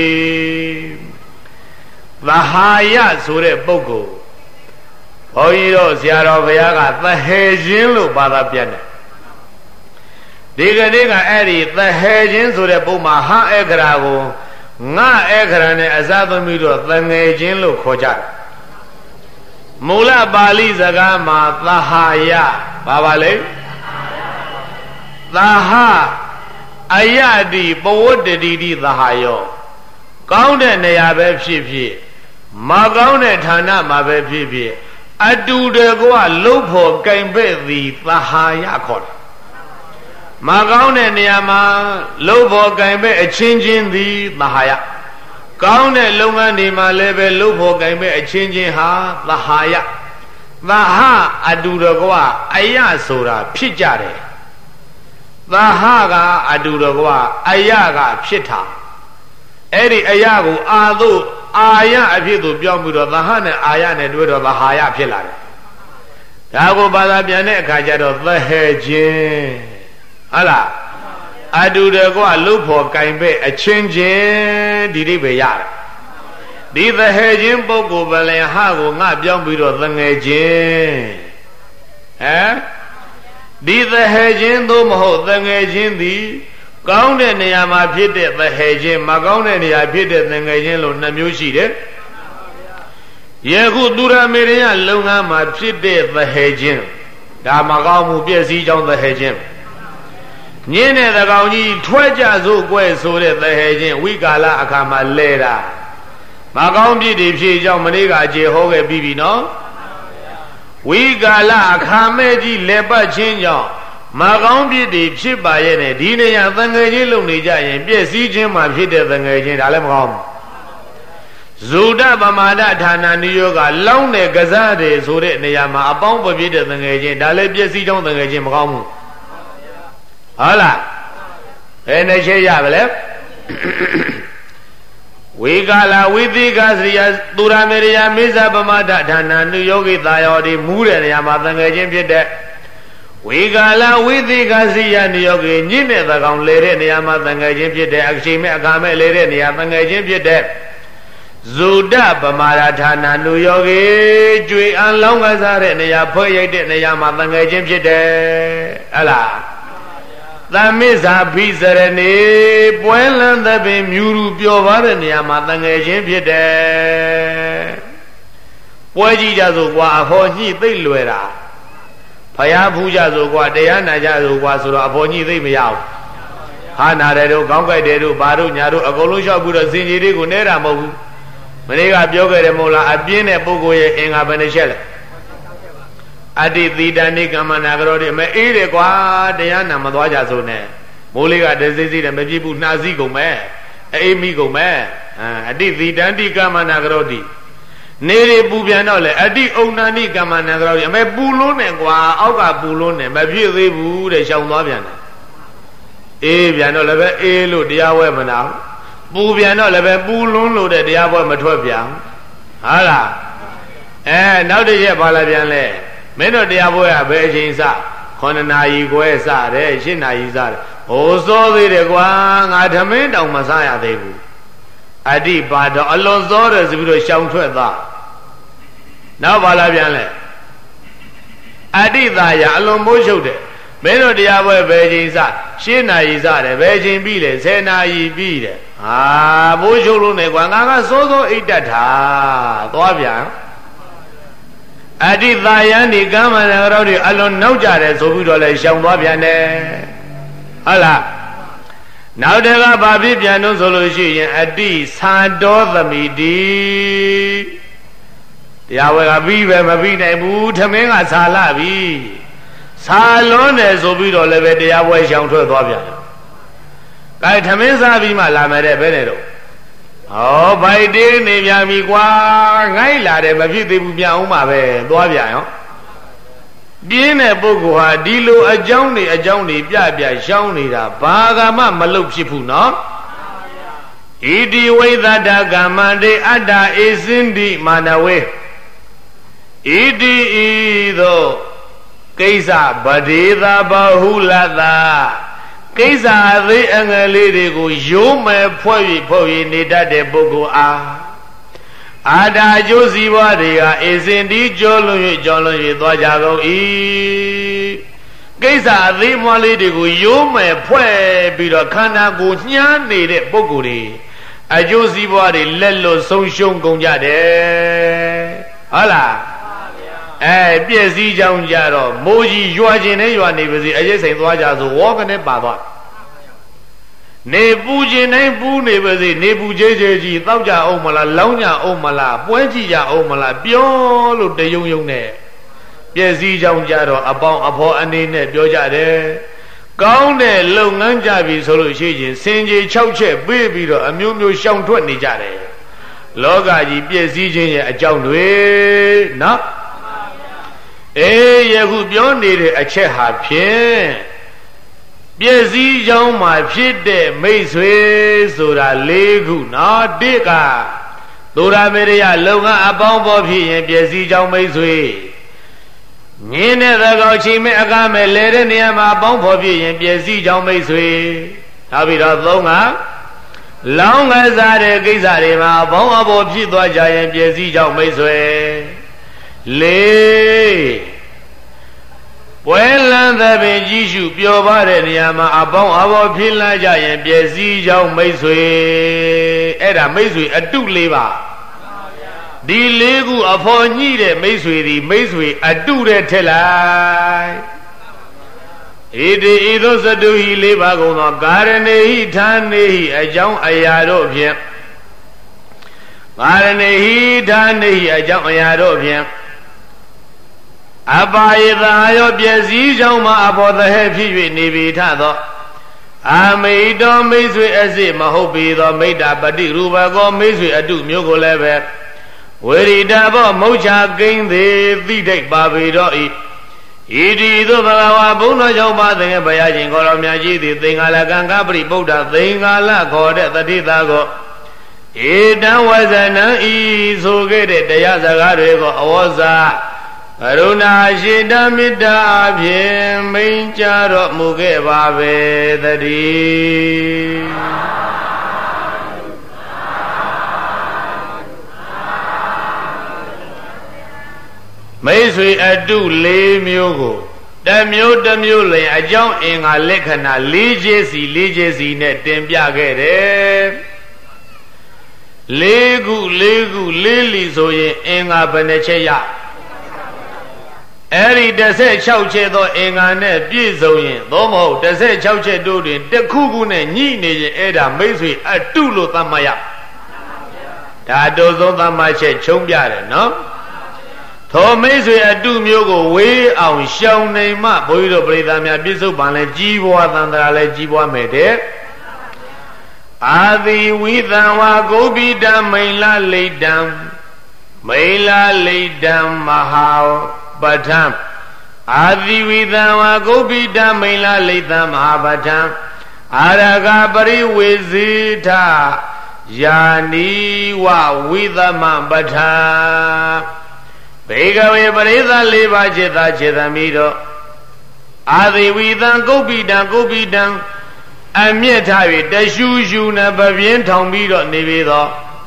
သဟာယဆိုတဲ့ပုဂ္ဂိုလ်ဘုန်းကြီးတို့ဆရာတော်ဘုရားကသဟေခြင်းလို့ဘာသာပြန်တယ်ဒီကနေ့ကအဲ့ဒီသဟေခြင်းဆိုတဲ့ပုဒ်မှာဟာဧကရာကိုငါဧကရာနဲ့အစားသွင်းပြီးတော့သငယ်ခြင်းလို့ခေါ်ကြတယ်မူလပါဠိစကားမှာသဟာယဘာပါလဲသဟာအယတိပဝတ္တိတိသဟာယောကောင်းတဲ့နေရာပဲဖြစ်ဖြစ်မကောင်းတဲ့ဌာနမှာပဲဖြစ်ဖြစ်အတူတကွလှုပ်ဖို့ကင်ပဲ့သည်သဟာယခေါ်တယ်မကောင်းတဲ့နေရာမှာလှုပ်ဖို့ကင်ပဲ့အချင်းချင်းသည်သဟာယကောင်းတဲ့လုပ်ငန်းတွေမှာလည်းပဲလှုပ်ဖို့ကင်ပဲ့အချင်းချင်းဟာသဟာယသဟာအတူတကွအယဆိုတာဖြစ်ကြတယ်သဟာကအတူတကွအယကဖြစ်တာအဲ့ဒီအရာကိုအာသို့အာယအဖြစ်သို့ပြောင်းပြီးတော့သဟနဲ့အာယနဲ့တွဲတော့သဟာယဖြစ်လာတယ်ဒါကိုဘာသာပြန်တဲ့အခါကျတော့သဟေခြင်းဟုတ်လားအတူတကွလှုပ်ဖို့ကင်ပဲ့အချင်းချင်းဒီအိဗေရတယ်ဒီသဟေခြင်းပုဂ္ဂိုလ်ပလင်ဟကိုငါပြောင်းပြီးတော့သငယ်ခြင်းဟမ်ဒီသဟေခြင်းသို့မဟုတ်သငယ်ခြင်းသည်ကောင်းတဲ့နေရာမှာဖြစ်တဲ့သဟေခြင်းမကောင်းတဲ့နေရာဖြစ်တဲ့သငယ်ခြင်းလို့နှစ်မျိုးရှိတယ်ယခုသူရမေရိယလုပ်ငန်းမှာဖြစ်တဲ့သဟေခြင်းဒါမကောင်းမှုပြည့်စည်ကြောင်းသဟေခြင်းညင်းတဲ့သကောင်ကြီးထွက်ကြစို့ကွဲဆိုတဲ့သဟေခြင်းဝိကာလအခါမှာလဲတာမကောင်းပြစ်တွေဖြစ်ကြောင်းမနေ့ကအခြေဟောခဲ့ပြီးပြီနော်ဝိကာလအခါမဲ့ကြီးလဲပတ်ခြင်းကြောင့်မကောင်းပြစ်တွေဖြစ်ပါရဲ့နဲ့ဒီနေရာသံငယ်ချင်းလုံနေကြရင်ပြည့်စည်ခြင်းမှာဖြစ်တဲ့သံငယ်ချင်းဒါလည်းမကောင်းဘူးဇုဒပမာဒဌာနနိယောကလောင်းတဲ့ကစားတယ်ဆိုတဲ့နေရာမှာအပေါင်းပပြည့်တဲ့သံငယ်ချင်းဒါလည်းပြည့်စည်ကြောင်းသံငယ်ချင်းမကောင်းဘူးဟုတ်လားဘယ်နဲ့ချက်ရပါလဲဝေကာလဝိသိကစရိယသူရမေရိယမိစ္ဆပမာဒဌာနနိယောဂိသာယောဒီမူးတဲ့နေရာမှာသံငယ်ချင်းဖြစ်တဲ့ဝေကာလဝိသိကစီယနိယောကေညင့်တဲ့သကောင်လေတဲ့နေရာမှာသံငယ်ချင်းဖြစ်တဲ့အချိန်မဲ့အခါမဲ့လေတဲ့နေရာသံငယ်ချင်းဖြစ်တဲ့ဇုဒပမာရဌာနနုယောကေကြွေအံလောင်းကစားတဲ့နေရာဖွဲ့ရိုက်တဲ့နေရာမှာသံငယ်ချင်းဖြစ်တယ်ဟဲ့လားသမိစ္ဆာဘိစရဏေပွဲလန်းသဖြင့်မြူရူပျော်ပါတဲ့နေရာမှာသံငယ်ချင်းဖြစ်တယ်ပွဲကြည့်ကြစို့ကွာအဟောညှိသိမ့်လွယ်တာဖယားဖူးကြဆိုကွာတရားနာကြဆိုကွာဆိုတော့အဖော်ကြီးသိမရဘူးဟာနာတယ်တို့ခေါင်းကိုက်တယ်တို့ဘာတို့ညာတို့အကုန်လုံးလျှောက်ပြီးတော့စင်ကြီးတွေကိုနဲတာမဟုတ်ဘူးမနေ့ကပြောခဲ့တယ်မဟုတ်လားအပြင်းတဲ့ပုဂ္ဂိုလ်ရဲ့အင်္ဂါဘယ်နှချက်လဲအတ္တိသီတဏိကမ္မနာကရောဒီမအေးတယ်ကွာတရားနာမသွားကြဆိုနဲ့မိုးလေးကတစိစိနဲ့မပြည့်ဘူးနှာစည်းကုန်မဲ့အေးမိကုန်မဲ့အတ္တိသီတဏိကမ္မနာကရောဒီနေရပူပြန်တော့လေအတိဩနာနိကမ္မနာကြောင့်အမေပူလုံးနဲ့ကွာအောက်ကပူလုံးနဲ့မပြည့်သေးဘူးတဲ့ရှောင်သွားပြန်တယ်အေးပြန်တော့လည်းပဲအေးလို့တရားဝဲမနာပူပြန်တော့လည်းပဲပူလုံးလို့တဲ့တရားပွဲမထွက်ပြန်ဟုတ်လားအဲနောက်တစ်ချက်ပါလာပြန်လဲမင်းတို့တရားပွဲကဘယ်အချိန်စခုနှစ်နာရီခွဲစတယ်ရှစ်နာရီစတယ်ဟိုစောသေးတယ်ကွာငါဓမင်းတောင်မစားရသေးဘူးအတိပါတော့အလွန်စောတယ်ဆိုပြီးတော့ရှောင်ထွက်သွားနောက်ပါလာပြန်လဲအတိသာယအလွန်မိုးချုပ်တယ်မင်းတို့တရားပွဲဘယ်ချိန်စရှင်းနာရီစတယ်ဘယ်ချိန်ပြီးလဲဆယ်နာရီပြီးတယ်ဟာမိုးချုပ်လို့နေကွာငါကစိုးစိုးအိတ်တက်တာသွားပြန်အတိသာယန်ဒီကမ္မန္တရောတွေအလွန်နောက်ကြတယ်ဆိုပြီးတော့လဲရှောင်သွားပြန်တယ်ဟုတ်လားနောက်တကဘာဖြစ်ပြန်လို့ဆိုလို့ရှိရင်အတိသာတော်သမီတိတရားဝဲကပြီးပဲမပြီးနိုင်ဘူးထမင်းကဆာလာပြီဆာလွန်းတယ်ဆိုပြီးတော့လည်းပဲတရားဝဲရှောင်ထွက်သွားပြန်တယ်။အဲထမင်းစားပြီးမှလာမယ်တဲ့ဘယ်နဲ့တော့ဟောဗိုက်တင်းနေပြန်ပြီကွာငိုက်လာတယ်မဖြစ်သေးဘူးပြန်အောင်ပါပဲသွားပြန်ရောပြင်းတဲ့ပုဂ္ဂိုလ်ဟာဒီလိုအကြောင်းတွေအကြောင်းတွေပြပြရှောင်းနေတာဘာကမှမလုပ်ဖြစ်ဘူးနော်ဣတိဝိသတ္တကမ္မန္တေအတ္တဧစင်တိမာနဝေဣတိဤသို့ကိစ္စဗဒေသာဘဟုလတ္တကိစ္စအသေးအငယ်လေးတွေကိုရိုးမယ်ဖွဲ့ပြီးဖွဲ့ပြီးနေတတ်တဲ့ပုဂ္ဂိုလ်အားအာတာအကျိုးစီးပွားတွေကဧစင်တိကျော်လွန်၍ကျော်လွန်၍သွားကြကုန်၏ကိစ္စအသေးမွားလေးတွေကိုရိုးမယ်ဖွဲ့ပြီးတော့ခန္ဓာကိုယ်ညှားနေတဲ့ပုဂ္ဂိုလ်တွေအကျိုးစီးပွားတွေလက်လွတ်ဆုံးရှုံးကုန်ကြတယ်ဟုတ်လားအဲပြည့်စည်ကြောင်းကြတော့မိုးကြီးရွာခြင်းနဲ့ရွာနေပါစေအရေးစိန်သွားကြဆိုဝေါကနေပါသွားနေပူခြင်းနဲ့ပူနေပါစေနေပူကြဲကြဲကြီးတောက်ကြအောင်မလားလောင်းကြအောင်မလားပွဲကြည့်ကြအောင်မလားပြောလို့တယုံယုံနဲ့ပြည့်စည်ကြောင်းကြတော့အပေါင်းအဖော်အနေနဲ့ပြောကြတယ်ကောင်းတဲ့လုပ်ငန်းကြပြီဆိုလို့ရှိရင်စင်ကြီး၆ချက်ပေးပြီးတော့အမျိုးမျိုးရှောင်ထွက်နေကြတယ်လောကကြီးပြည့်စည်ခြင်းရဲ့အကြောင်းတွေနော်အေးယခုပြောနေတဲ့အချက်ဟာဖြင့်ပြည့်စည်ကြောင်းမှာဖြစ်တဲ့မိတ်ဆွေဆိုတာ၄ခုနော်တိကသုရမေရိယလုံငန်းအပေါင်းပေါ်ဖြစ်ရင်ပြည့်စည်ကြောင်းမိတ်ဆွေငင်းတဲ့သကောက်ချီမဲ့အကားမဲ့လဲတဲ့နေရာမှာအပေါင်းပေါ်ဖြစ်ရင်ပြည့်စည်ကြောင်းမိတ်ဆွေနောက်ပြီးတော့သုံးကလောင်းကစားတဲ့ကိစ္စတွေမှာအပေါင်းအပေါ်ဖြစ်သွားကြရင်ပြည့်စည်ကြောင်းမိတ်ဆွေလေးပွဲလန်းသဖြင့်ကြီးရှုပျော်ပါတဲ့နေရာမှာအပေါင်းအဘောဖြစ်လာကြရင်ပြည့်စည်ကြောင်းမိတ်ဆွေအဲ့ဒါမိတ်ဆွေအတုလေးပါဒီလေးခုအဖော်ညှိတဲ့မိတ်ဆွေဒီမိတ်ဆွေအတုတဲ့ထက်လိုက်ဣတိဤသို့သတုဟိလေးပါကုန်သောကာရဏေဟိဌာနေဟိအကြောင်းအရာတို့ဖြင့်ကာရဏေဟိဌာနေဟိအကြောင်းအရာတို့ဖြင့်အပါယသာယောပြည့်စည်ကြောင်းမှာအဘောသဟဲဖြစ်၍နေပြီထသောအမိတော်မိတ်ဆွေအစစ်မဟုတ်ပေသောမိတ္တာပฏิရူပကောမိတ်ဆွေအတုမျိုးကိုလည်းပဲဝေရိတာဘောမုတ်ချကိန်းသေးသိတိတ်ပါပေတော့ဤဣတိသို့ဘဂဝါဘုန်းတော်ကြောင့်ပါတဲ့ဘုရားရှင်ကိုရောမြတ်ကြီးသည်သင်္ဃာလကံကပရိဗုဒ္ဓသင်္ဃာလခေါ်တဲ့တတိသာကိုဧတံဝဇနံဤဆိုခဲ့တဲ့တရားစကားတွေကိုအဝဇ္ဇကရုဏာရှိတမေတ္တာဖြင့်မိန်ကြတော်မူခဲ့ပါပဲတည်းမိတ်ဆွေအတု၄မျိုးကိုတမျိုးတမျိုးလင်အကြောင်းအင်္ဂါလက္ခဏာ၄ချက်စီ၄ချက်စီနဲ့တင်ပြခဲ့တယ်၄ခု၄ခု၄လီဆိုရင်အင်္ဂါဘယ်နှချက်ရအဲ့ဒီတစ်ဆက်၆ချက်သောအင်္ဂါနဲ့ပြည့်စုံရင်သို့မဟုတ်တစ်ဆက်၆ချက်တို့တွင်တစ်ခုခုနဲ့ညှိနေရင်အဲ့ဒါမိတ်ဆွေအတုလို့သတ်မှတ်ရဒါအတူဆုံးသတ်မှတ်ချက်ချုံးပြတယ်နော်သောမိတ်ဆွေအတုမျိုးကိုဝေးအောင်ရှောင်နေမှဘုန်းကြီးတို့ပြိဿများပြစ္ဆုတ်ပံလဲကြီးပွားသံဃာလဲကြီးပွားမယ်တဲ့အာတိဝိသံဝါဂုပိတမိန်လလိတံမိန်လလိတံမဟာပဋ္ဌံအာတိဝိသံဝါဂုပိတမိန်လလိတံမဟာပဋ္ဌံအာရကပရိဝေဇိထယာနိဝဝိသမပဋ္ဌံဘေကဝေပရိသလေးပါးจิตသာจิตသမီးတို့အာတိဝိသံဂုပိတံဂုပိတံအမျက်ထား၍တရှူရှူနဲ့ပပြင်းထောင်ပြီးတော့နေပြီသော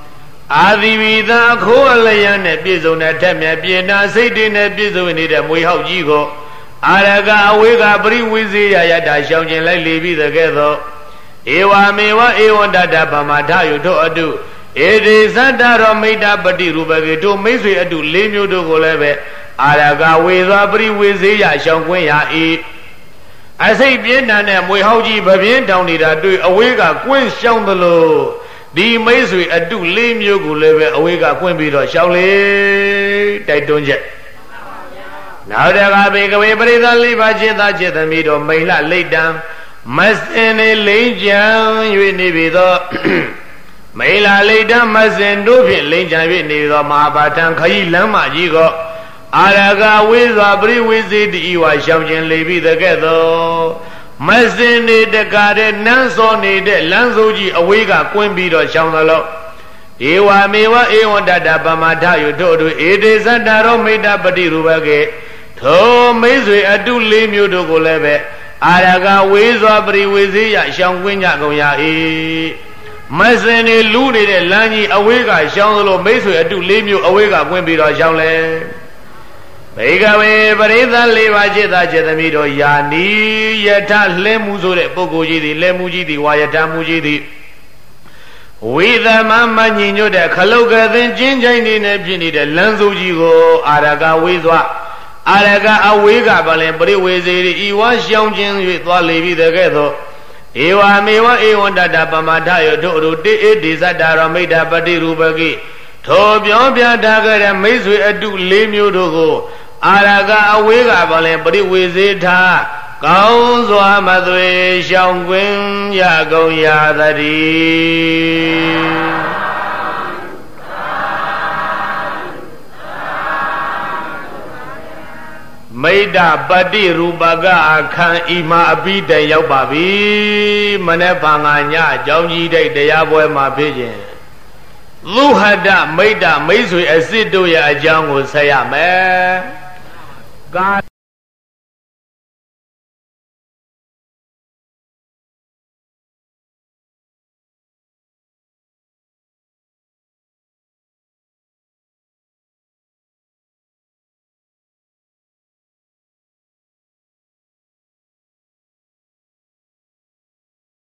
အာသီဝီသာခိုးအလျံနဲ့ပြည့်စုံတဲ့ထက်မြက်ပြင်းနာစိတ်တွေနဲ့ပြည့်စုံနေတဲ့မွေဟောက်ကြီးကိုအာရကအဝေးကပရိဝိဇေယယတာရှောင်ကျင်လိုက်လေပြီးတဲ့ကဲ့သို့ဧဝမေဝဧဝန္တတပမထယုတို့အတုဧဒေသတ္တရောမိတ္တပတိရူပကေတို့မိတ်ဆွေအတုလေးမျိုးတို့ကိုလည်းပဲအာရကဝေသောပရိဝိဇေယရှောင်ကွင်းရ၏အစိတ်ပြင်းထန်တဲ့မွေဟောက်ကြီးပပြင်းတောင်နေတာတွေ့အဝေးကကွင်းရှောင်သလိုဒီမိတ်ဆွေအတုလေးမျိုးကိုလည်းပဲအဝေးကကွင်းပြီးတော့ရှောင်လေတိုက်တွန်းချက်နောက်တကဘေကဝေပရိသလေးပါจิตသားจิตသမီးတို့မိလလိတ်တံမစင်နေလိမ့်ကြံ၍နေပြီသောမိလလိတ်တံမစင်တို့ဖြင့်လိမ့်ကြံ၍နေပြီသောမဟာပါထံခရီးလမ်းမကြီးကိုအာရကဝေစွာပရိဝေစီတိဝါရှောင်ကျင်လေပြီတဲ့ကဲ့သို့မစင်နေတကားတဲ့နန်းစောနေတဲ့လမ်းစိုးကြီးအဝေးကကွင်းပြီးတော့ရှောင်သလို့ဧဝမေဝဧဝန္တတပမထယုတို့တို့ဧတေသတ္တရောမိတ္တပတိရူပကေထိုမိတ်ဆွေအတုလေးမျိုးတို့ကိုလည်းပဲအာရကဝေစွာပရိဝေစီယရှောင်ကွင်းကြကုန်ရ၏မစင်နေလူနေတဲ့လမ်းကြီးအဝေးကရှောင်သလိုမိတ်ဆွေအတုလေးမျိုးအဝေးကကွင်းပြီးတော့ရှောင်လေဘေကဝေပရိသတ်လေးပါးจิตသားจิตသမီးတို့ယာနီယထလဲမှုဆိုတဲ့ပုဂ္ဂိုလ်ကြီးသည်လဲမှုကြီးသည်ဝါယထမှုကြီးသည်ဝိသမမညင်ညွတ်တဲ့ခလုတ်ကသင်ကျင်းချိုင်းနေနဲ့ဖြစ်နေတဲ့လမ်းစုကြီးကိုအာရကဝေစွာအာရကအဝေးကပလင်ပရိဝေစေဤဝါရှောင်းခြင်း၍သွားလေပြီတဲ့ကဲ့သို့ဧဝမေဝဧဝန္တတပမထယတို့တို့တေဧဒေသတ္တရောမိတ္တပတိရူပကိထိုပြောပြထားကြတဲ့မိတ်ဆွေအတုလေးမျိုးတို့ကိုအာရကအဝေးကပလင်ပရိဝေစေထာကောင်းစွာမသွေရှောင်ကွင်းရကုန်ရသတည်းမိတ္တပတိရူပကအခန်းဤမှာအပိတရောက်ပါပြီမနေ့ဖန်ငါညအကြောင်းကြီးတဲ့တရားပွဲမှာဖြစ်ခြင်းသုဟတမိတ္တမိတ်ဆွေအစစ်တို့ရဲ့အကြောင်းကိုဆက်ရမယ်ကာ